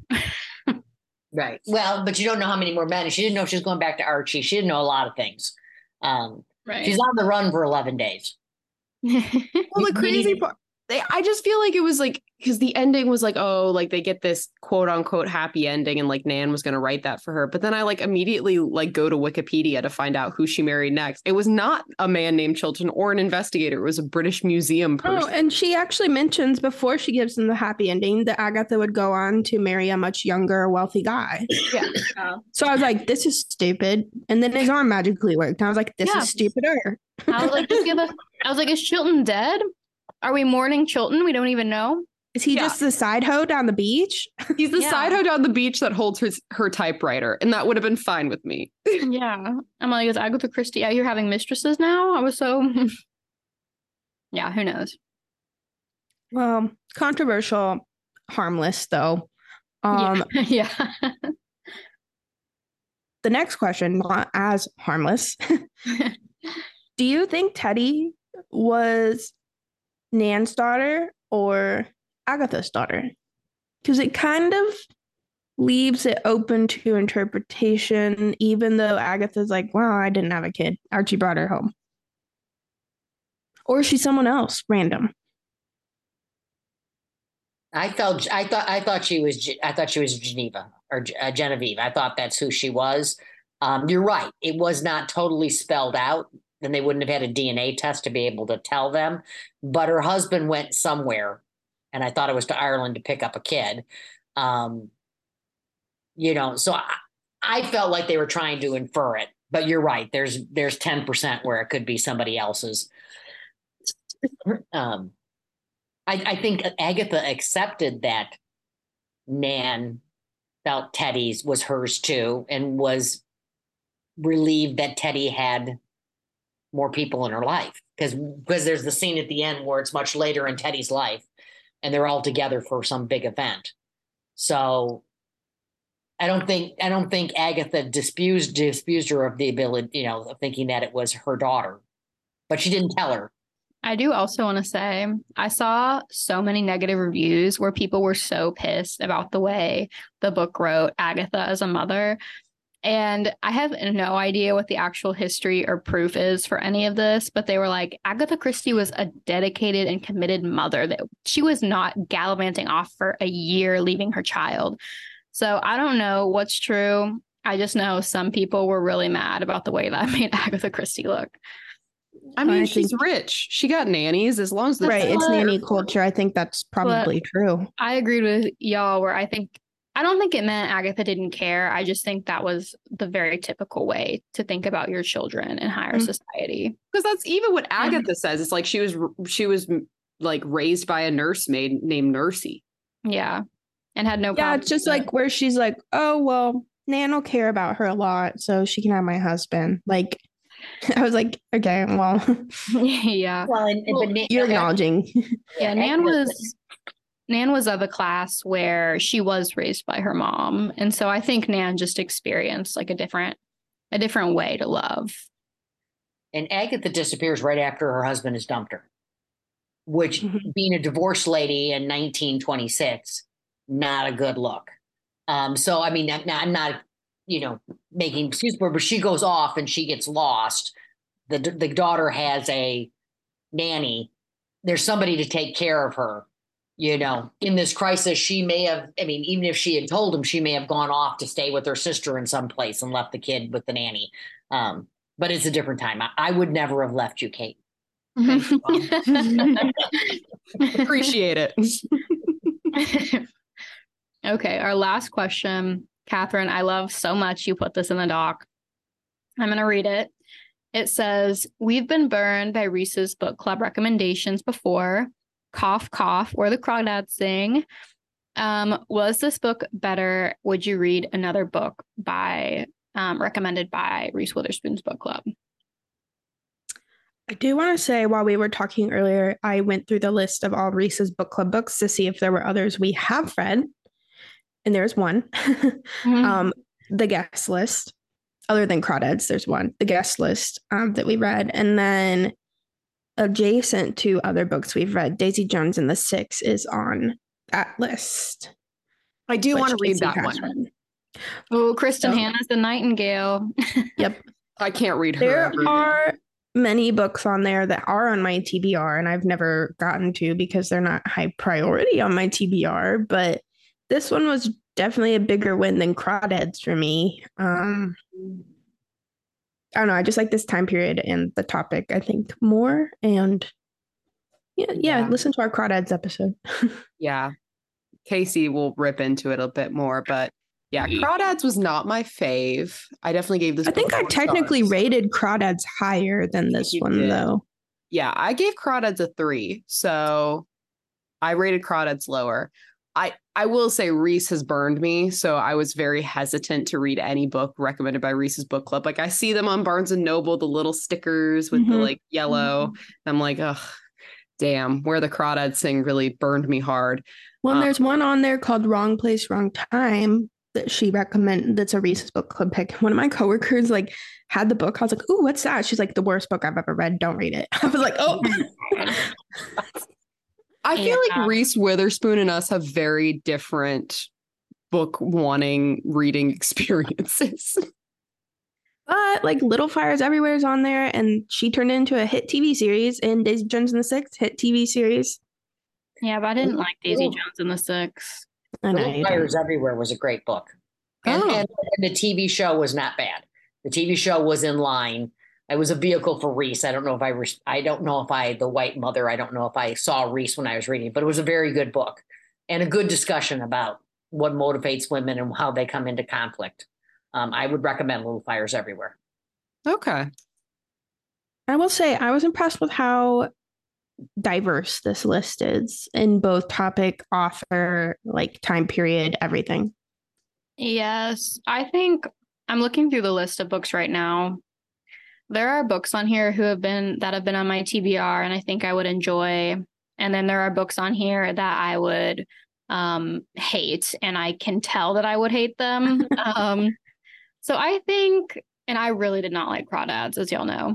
Right. Well, but you don't know how many more men. She didn't know if she was going back to Archie. She didn't know a lot of things. Um, Right. she's on the run for eleven days. Well, the crazy part, they, I just feel like it was like, because the ending was like, oh, like they get this quote unquote happy ending, and like Nan was going to write that for her. But then I like immediately like go to Wikipedia to find out who she married next. It was not a man named Chilton or an investigator. It was a British Museum Oh, person. and she actually mentions before she gives them the happy ending that Agatha would go on to marry a much younger, wealthy guy. yeah. So I was like, this is stupid. And then his arm magically worked. And I was like, this Yeah. is stupider. I was like, just give us. I was like, is Chilton dead? Are we mourning Chilton? We don't even know. Is he Yeah. just the side hoe down the beach? He's the Yeah. side hoe down the beach that holds her, her typewriter, and that would have been fine with me. Yeah. I'm like, is Agatha Christie out here having mistresses now? I was so yeah, who knows? Well, controversial, harmless though. Um, yeah. yeah. The next question, not as harmless. Do you think Teddy was Nan's daughter or Agatha's daughter? Because it kind of leaves it open to interpretation, even though Agatha's like, wow, I didn't have a kid. Archie brought her home. Or is she someone else, random? I felt I thought I thought she was I thought she was Geneva or uh, Genevieve. I thought that's who she was. Um, you're right. It was not totally spelled out. Then they wouldn't have had a D N A test to be able to tell them. But her husband went somewhere, and I thought it was to Ireland to pick up a kid. Um, you know, so I, I felt like they were trying to infer it. But you're right. There's there's ten percent where it could be somebody else's. Um, I, I think Agatha accepted that Nan felt Teddy's was hers too, and was relieved that Teddy had more people in her life. Because because there's the scene at the end where it's much later in Teddy's life, and they're all together for some big event. So I don't think I don't think Agatha disabused disabused her of the ability, you know, of thinking that it was her daughter, but she didn't tell her. I do also want to say I saw so many negative reviews where people were so pissed about the way the book wrote Agatha as a mother. And I have no idea what the actual history or proof is for any of this, but they were like, Agatha Christie was a dedicated and committed mother, that she was not gallivanting off for a year leaving her child. So I don't know what's true. I just know some people were really mad about the way that made Agatha Christie look. I mean, I she's think- rich. She got nannies as long as the Right, it's what- nanny culture. I think that's probably true. I agreed with y'all where I think, I don't think it meant Agatha didn't care. I just think that was the very typical way to think about your children in higher Mm. society. Because that's even what Agatha says. It's like she was she was like raised by a nursemaid named Nursey. Yeah. And had no Yeah, problem it's just with it. like where she's like, oh, well, Nan will care about her a lot, so she can have my husband. Like, I was like, okay, well, yeah. Well, and, Well, but Nan- you're acknowledging. Yeah, Nan was Nan was of a class where she was raised by her mom. And so I think Nan just experienced like a different a different way to love. And Agatha disappears right after her husband has dumped her, which, Mhm. being a divorced lady in nineteen twenty-six, not a good look. Um, so, I mean, I'm not, I'm not, you know, making excuse for her, but she goes off and she gets lost. The, the daughter has a nanny. There's somebody to take care of her. You know, in this crisis, she may have, I mean, even if she had told him, she may have gone off to stay with her sister in some place and left the kid with the nanny. Um, but it's a different time. I, I would never have left you, Kate. Appreciate it. Okay, our last question, Catherine, I love so much you put this in the doc. I'm going to read it. It says, we've been burned by Reese's book club recommendations before. Cough, cough, or the crawdads sing. Um, was this book better? Would you read another book by um, recommended by Reese Witherspoon's book club? I do want to say, while we were talking earlier, I went through the list of all Reese's book club books to see if there were others we have read. And there's one. Mm-hmm. um, the guest list. Other than Crawdads, there's one. The guest list um, that we read. And then adjacent to other books we've read, Daisy Jones and the Six is on that list. I do which want to read Casey that has one. read. Oh, Kristen So- Hanna's The Nightingale. Yep. I can't read her. There ever. are many books on there that are on my T B R, and I've never gotten to because they're not high priority on my T B R. But this one was definitely a bigger win than Crawdads for me. Um, I don't know. I just like this time period and the topic, I think, more. And yeah, yeah, Yeah. listen to our Crawdads episode. Yeah. Casey will rip into it a bit more, but yeah, Crawdads was not my fave. I definitely gave this. I think book I four technically stars. rated Crawdads higher than this you one, did. though. Yeah, I gave Crawdads a three. So I rated Crawdads lower. I, I will say Reese has burned me, so I was very hesitant to read any book recommended by Reese's Book Club. Like I see them on Barnes and Noble, the little stickers with mm-hmm. the like yellow. Mm-hmm. I'm like, ugh, damn, Where the Crawdads Sing really burned me hard. Well, um, there's one on there called Wrong Place, Wrong Time that she recommended. That's a Reese's Book Club pick. One of my coworkers like had the book. I was like, ooh, what's that? She's like, the worst book I've ever read. Don't read it. I was like, oh. I feel yeah. like Reese Witherspoon and us have very different book wanting reading experiences. But like Little Fires Everywhere is on there, and she turned it into a hit T V series, and Daisy Jones and the Six hit T V series. Yeah, but I didn't like Daisy Jones and the Six. I know, Little Fires Everywhere was a great book. And, oh. and, and the T V show was not bad. The T V show was in line. It was a vehicle for Reese. I don't know if I, re- I don't know if I, the white mother, I don't know if I saw Reese when I was reading, but it was a very good book and a good discussion about what motivates women and how they come into conflict. Um, I would recommend Little Fires Everywhere. Okay. I will say I was impressed with how diverse this list is in both topic, author, like time period, everything. Yes, I think I'm looking through the list of books right now. There are books on here who have been that have been on my T B R and I think I would enjoy. And then there are books on here that I would um, hate, and I can tell that I would hate them. um, so I think, and I really did not like Crawdads, as y'all know.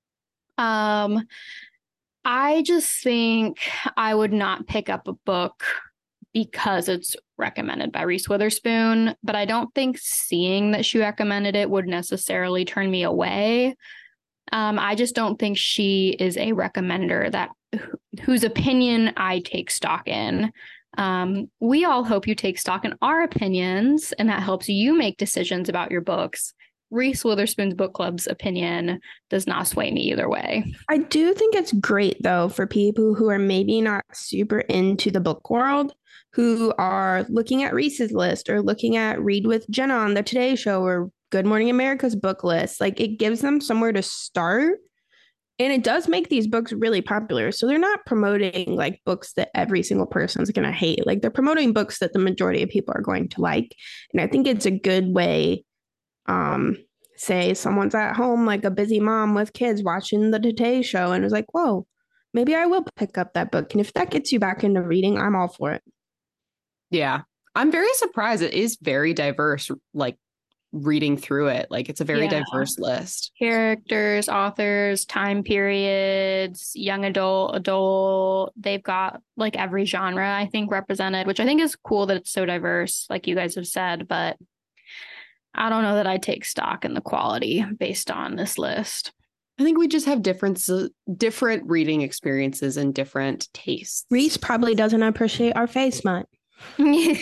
Um, I just think I would not pick up a book because it's recommended by Reese Witherspoon, but I don't think seeing that she recommended it would necessarily turn me away. Um, I just don't think she is a recommender that whose opinion I take stock in. Um, we all hope you take stock in our opinions, and that helps you make decisions about your books. Reese Witherspoon's book club's opinion does not sway me either way. I do think it's great, though, for people who are maybe not super into the book world, who are looking at Reese's list or looking at Read with Jenna on the Today Show or Good Morning America's book list. Like, it gives them somewhere to start. And it does make these books really popular. So they're not promoting like books that every single person's going to hate. Like, they're promoting books that the majority of people are going to like. And I think it's a good way. Um, say someone's at home, like a busy mom with kids watching the Today Show, and is like, whoa, maybe I will pick up that book. And if that gets you back into reading, I'm all for it. Yeah. I'm very surprised. It is very diverse, like reading through it. Like it's a very yeah. diverse list. Characters, authors, time periods, young adult, adult. They've got like every genre, I think, represented, which I think is cool that it's so diverse, like you guys have said, but I don't know that I take stock in the quality based on this list. I think we just have different, different reading experiences and different tastes. Reese probably doesn't appreciate our face much. She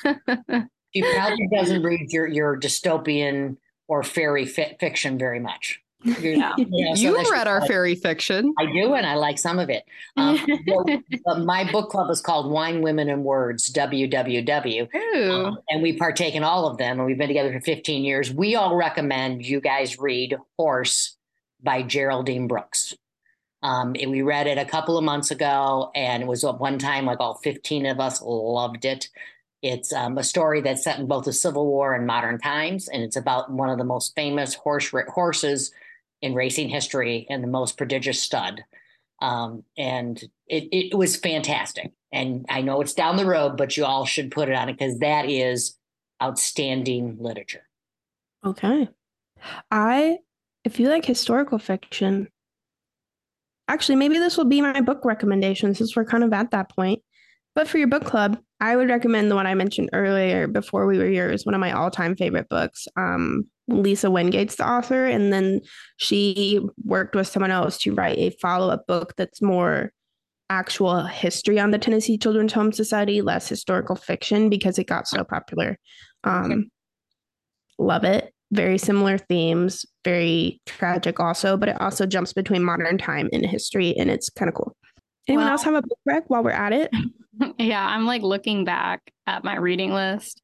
probably doesn't read your, your dystopian or fairy fi- fiction very much. Yeah. You, know, so you read our like, fairy fiction. I do, and I like some of it. Um, well, my book club is called Wine, Women, and Words, W W W. Um, and we partake in all of them, and we've been together for fifteen years. We all recommend you guys read Horse by Geraldine Brooks. Um, and we read it a couple of months ago, and it was one time like all fifteen of us loved it. It's um, a story that's set in both the Civil War and modern times, and it's about one of the most famous horse horses in racing history and the most prodigious stud. Um, and it, it was fantastic. And I know it's down the road, but you all should put it on it because that is outstanding literature. Okay. I, if you like historical fiction, actually, maybe this will be my book recommendation since we're kind of at that point. But for your book club, I would recommend the one I mentioned earlier before we were here. Is one of my all-time favorite books. Um, Lisa Wingate's the author, and then she worked with someone else to write a follow-up book that's more actual history on the Tennessee Children's Home Society, less historical fiction because it got so popular. Um, okay. Love it. Very similar themes, very tragic also, but it also jumps between modern time and history, and it's kind of cool. Anyone well, else have a book rec while we're at it? Yeah, I'm like looking back at my reading list.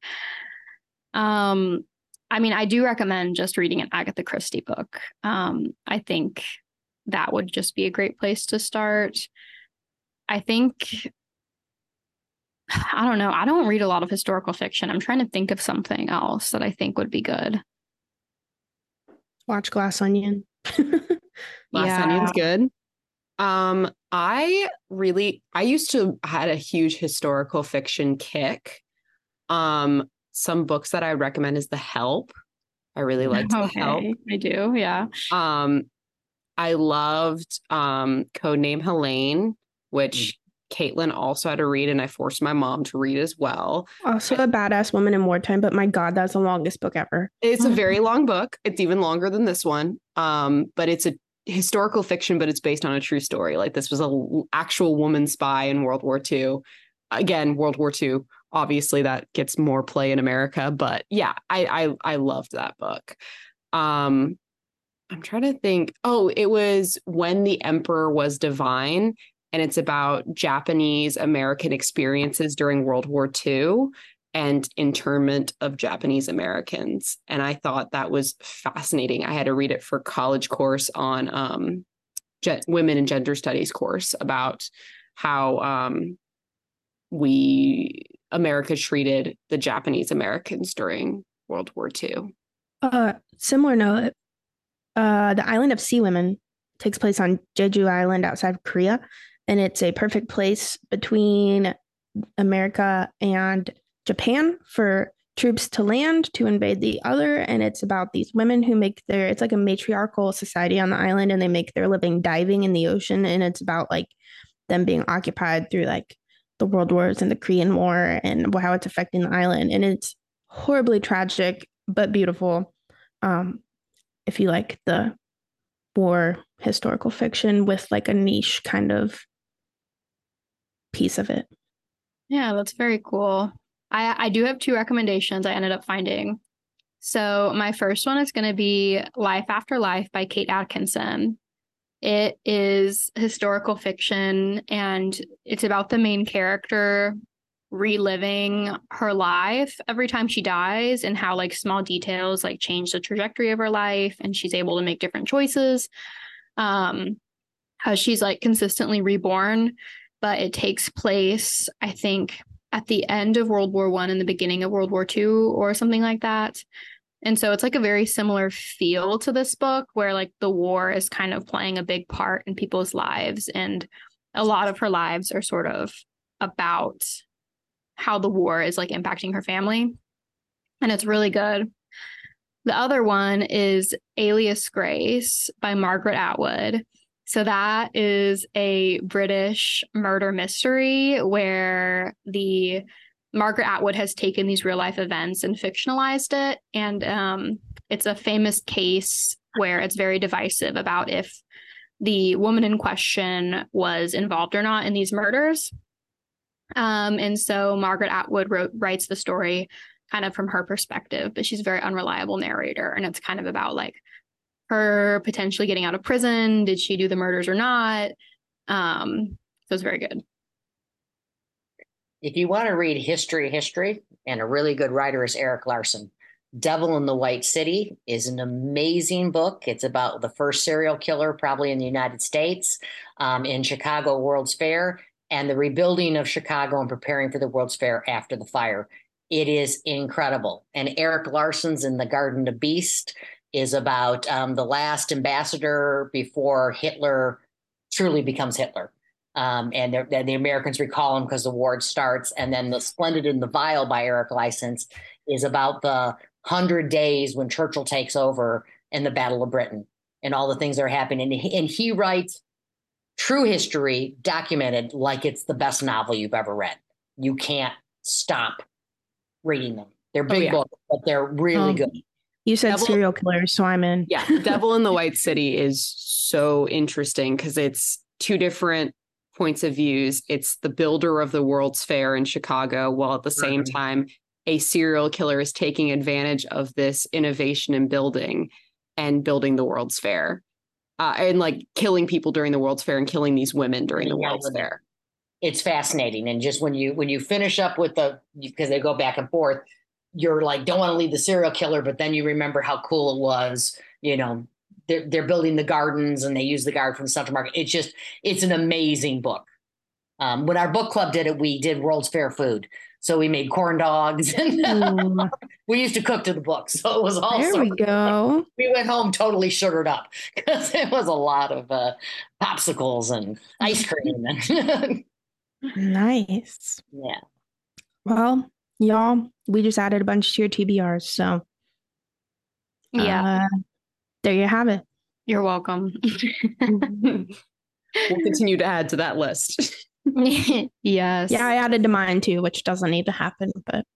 Um, I mean, I do recommend just reading an Agatha Christie book. Um, I think that would just be a great place to start. I think I don't know. I don't read a lot of historical fiction. I'm trying to think of something else that I think would be good. Watch Glass Onion. Glass Yeah. Onion's good. Um, I really, I used to had a huge historical fiction kick. Um, some books that I would recommend is The Help. I really liked The Help. Okay, I do. Yeah. Um, I loved um Codename Helene, which Caitlin also had to read, and I forced my mom to read as well. Also a badass woman in wartime, but my God, that's the longest book ever. It's a very long book. It's even longer than this one. Um, but it's a historical fiction, but it's based on a true story. Like this was a l- actual woman spy in World War Two. Again, World War Two. Obviously, that gets more play in America. But yeah, I I, I loved that book. Um, I'm trying to think. Oh, it was When the Emperor Was Divine, and it's about Japanese American experiences during World War Two and internment of Japanese Americans. And I thought that was fascinating. I had to read it for college course on um, ge- women and gender studies course about how um, we America treated the Japanese Americans during World War Two. Uh, similar note, uh, the island of Sea Women takes place on Jeju Island outside of Korea, and it's a perfect place between America and Japan for troops to land to invade the other. And it's about these women who make their, it's like a matriarchal society on the island, and they make their living diving in the ocean. And it's about like them being occupied through like the world wars and the Korean War and how it's affecting the island. And it's horribly tragic, but beautiful. Um, if you like the war historical fiction with like a niche kind of piece of it. Yeah, that's very cool. I I do have two recommendations I ended up finding. So my first one is going to be Life After Life by Kate Atkinson. It is historical fiction, and it's about the main character reliving her life every time she dies, and how like small details like change the trajectory of her life, and she's able to make different choices. Um, how she's like consistently reborn, but it takes place, I think, at the end of World War One and the beginning of World War Two or something like that. And so it's like a very similar feel to this book, where like the war is kind of playing a big part in people's lives. And a lot of her lives are sort of about how the war is like impacting her family. And it's really good. The other one is Alias Grace by Margaret Atwood. So that is a British murder mystery where the Margaret Atwood has taken these real life events and fictionalized it. And um, it's a famous case where it's very divisive about if the woman in question was involved or not in these murders. Um, and so Margaret Atwood wrote, writes the story kind of from her perspective, but she's a very unreliable narrator. And it's kind of about like her potentially getting out of prison. Did she do the murders or not? Um, so it's very good. If you want to read history, history, and a really good writer is Erik Larson. Devil in the White City is an amazing book. It's about the first serial killer, probably in the United States, um, in Chicago World's Fair, and the rebuilding of Chicago and preparing for the World's Fair after the fire. It is incredible. And Erik Larson's In the Garden of Beast is about um, the last ambassador before Hitler truly becomes Hitler. Um, and the Americans recall him because the war starts. And then The Splendid and the Vile by Erik Larson is about the hundred days when Churchill takes over and the Battle of Britain and all the things that are happening. And he, and he writes true history documented like it's the best novel you've ever read. You can't stop reading them. They're big oh, yeah. books, but they're really um, good. You said Devil, serial killers, so I'm in. Yeah, Devil in the White City is so interesting because it's two different points of views. It's the builder of the World's Fair in Chicago, while at the same mm-hmm. time, a serial killer is taking advantage of this innovation in building and building the World's Fair. Uh, and like killing people during the World's Fair and killing these women during the World's Fair. It's fascinating. And just when you when you finish up with the, because they go back and forth, you're like, don't want to leave the serial killer, but then you remember how cool it was. You know, they're, they're building the gardens and they use the garden from the Central Market. It's just, it's an amazing book. Um, when our book club did it, we did World's Fair food. So we made corn dogs and Ooh, we used to cook to the book. So it was all there we sorts- go. We went home totally sugared up because it was a lot of uh, popsicles and ice cream. And Nice. yeah. Well, y'all, we just added a bunch to your T B Rs. So Yeah, uh, there you have it. you're welcome. We'll continue to add to that list. Yes. Yeah, I added to mine too, which doesn't need to happen, but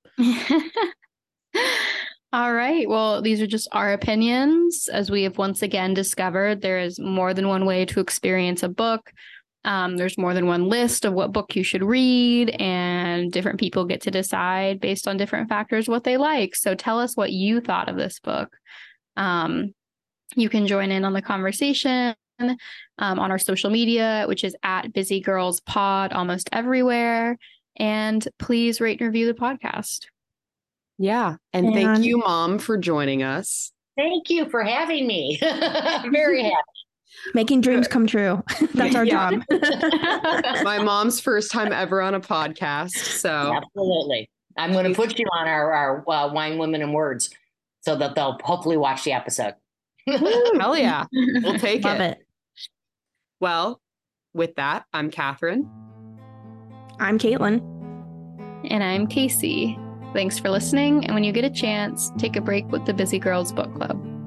All right. Well, these are just our opinions. As we have once again discovered, there is more than one way to experience a book. Um, there's more than one list of what book you should read, and different people get to decide based on different factors what they like. So tell us what you thought of this book. Um, you can join in on the conversation um, on our social media, which is at Busy Girls Pod almost everywhere. And please rate and review the podcast. Yeah. And, And- thank you, Mom, for joining us. Thank you for having me. I'm very happy. making dreams come true. That's our Yeah. job. My mom's first time ever on a podcast. So Absolutely. I'm going to put you on our, our uh, Wine, Women, and Words so that they'll hopefully watch the episode. hell yeah. We'll take Love it. it. Well, with that, I'm Catherine. I'm Caitlin. And I'm Casey. Thanks for listening. And when you get a chance, take a break with the Busy Girls Book Club.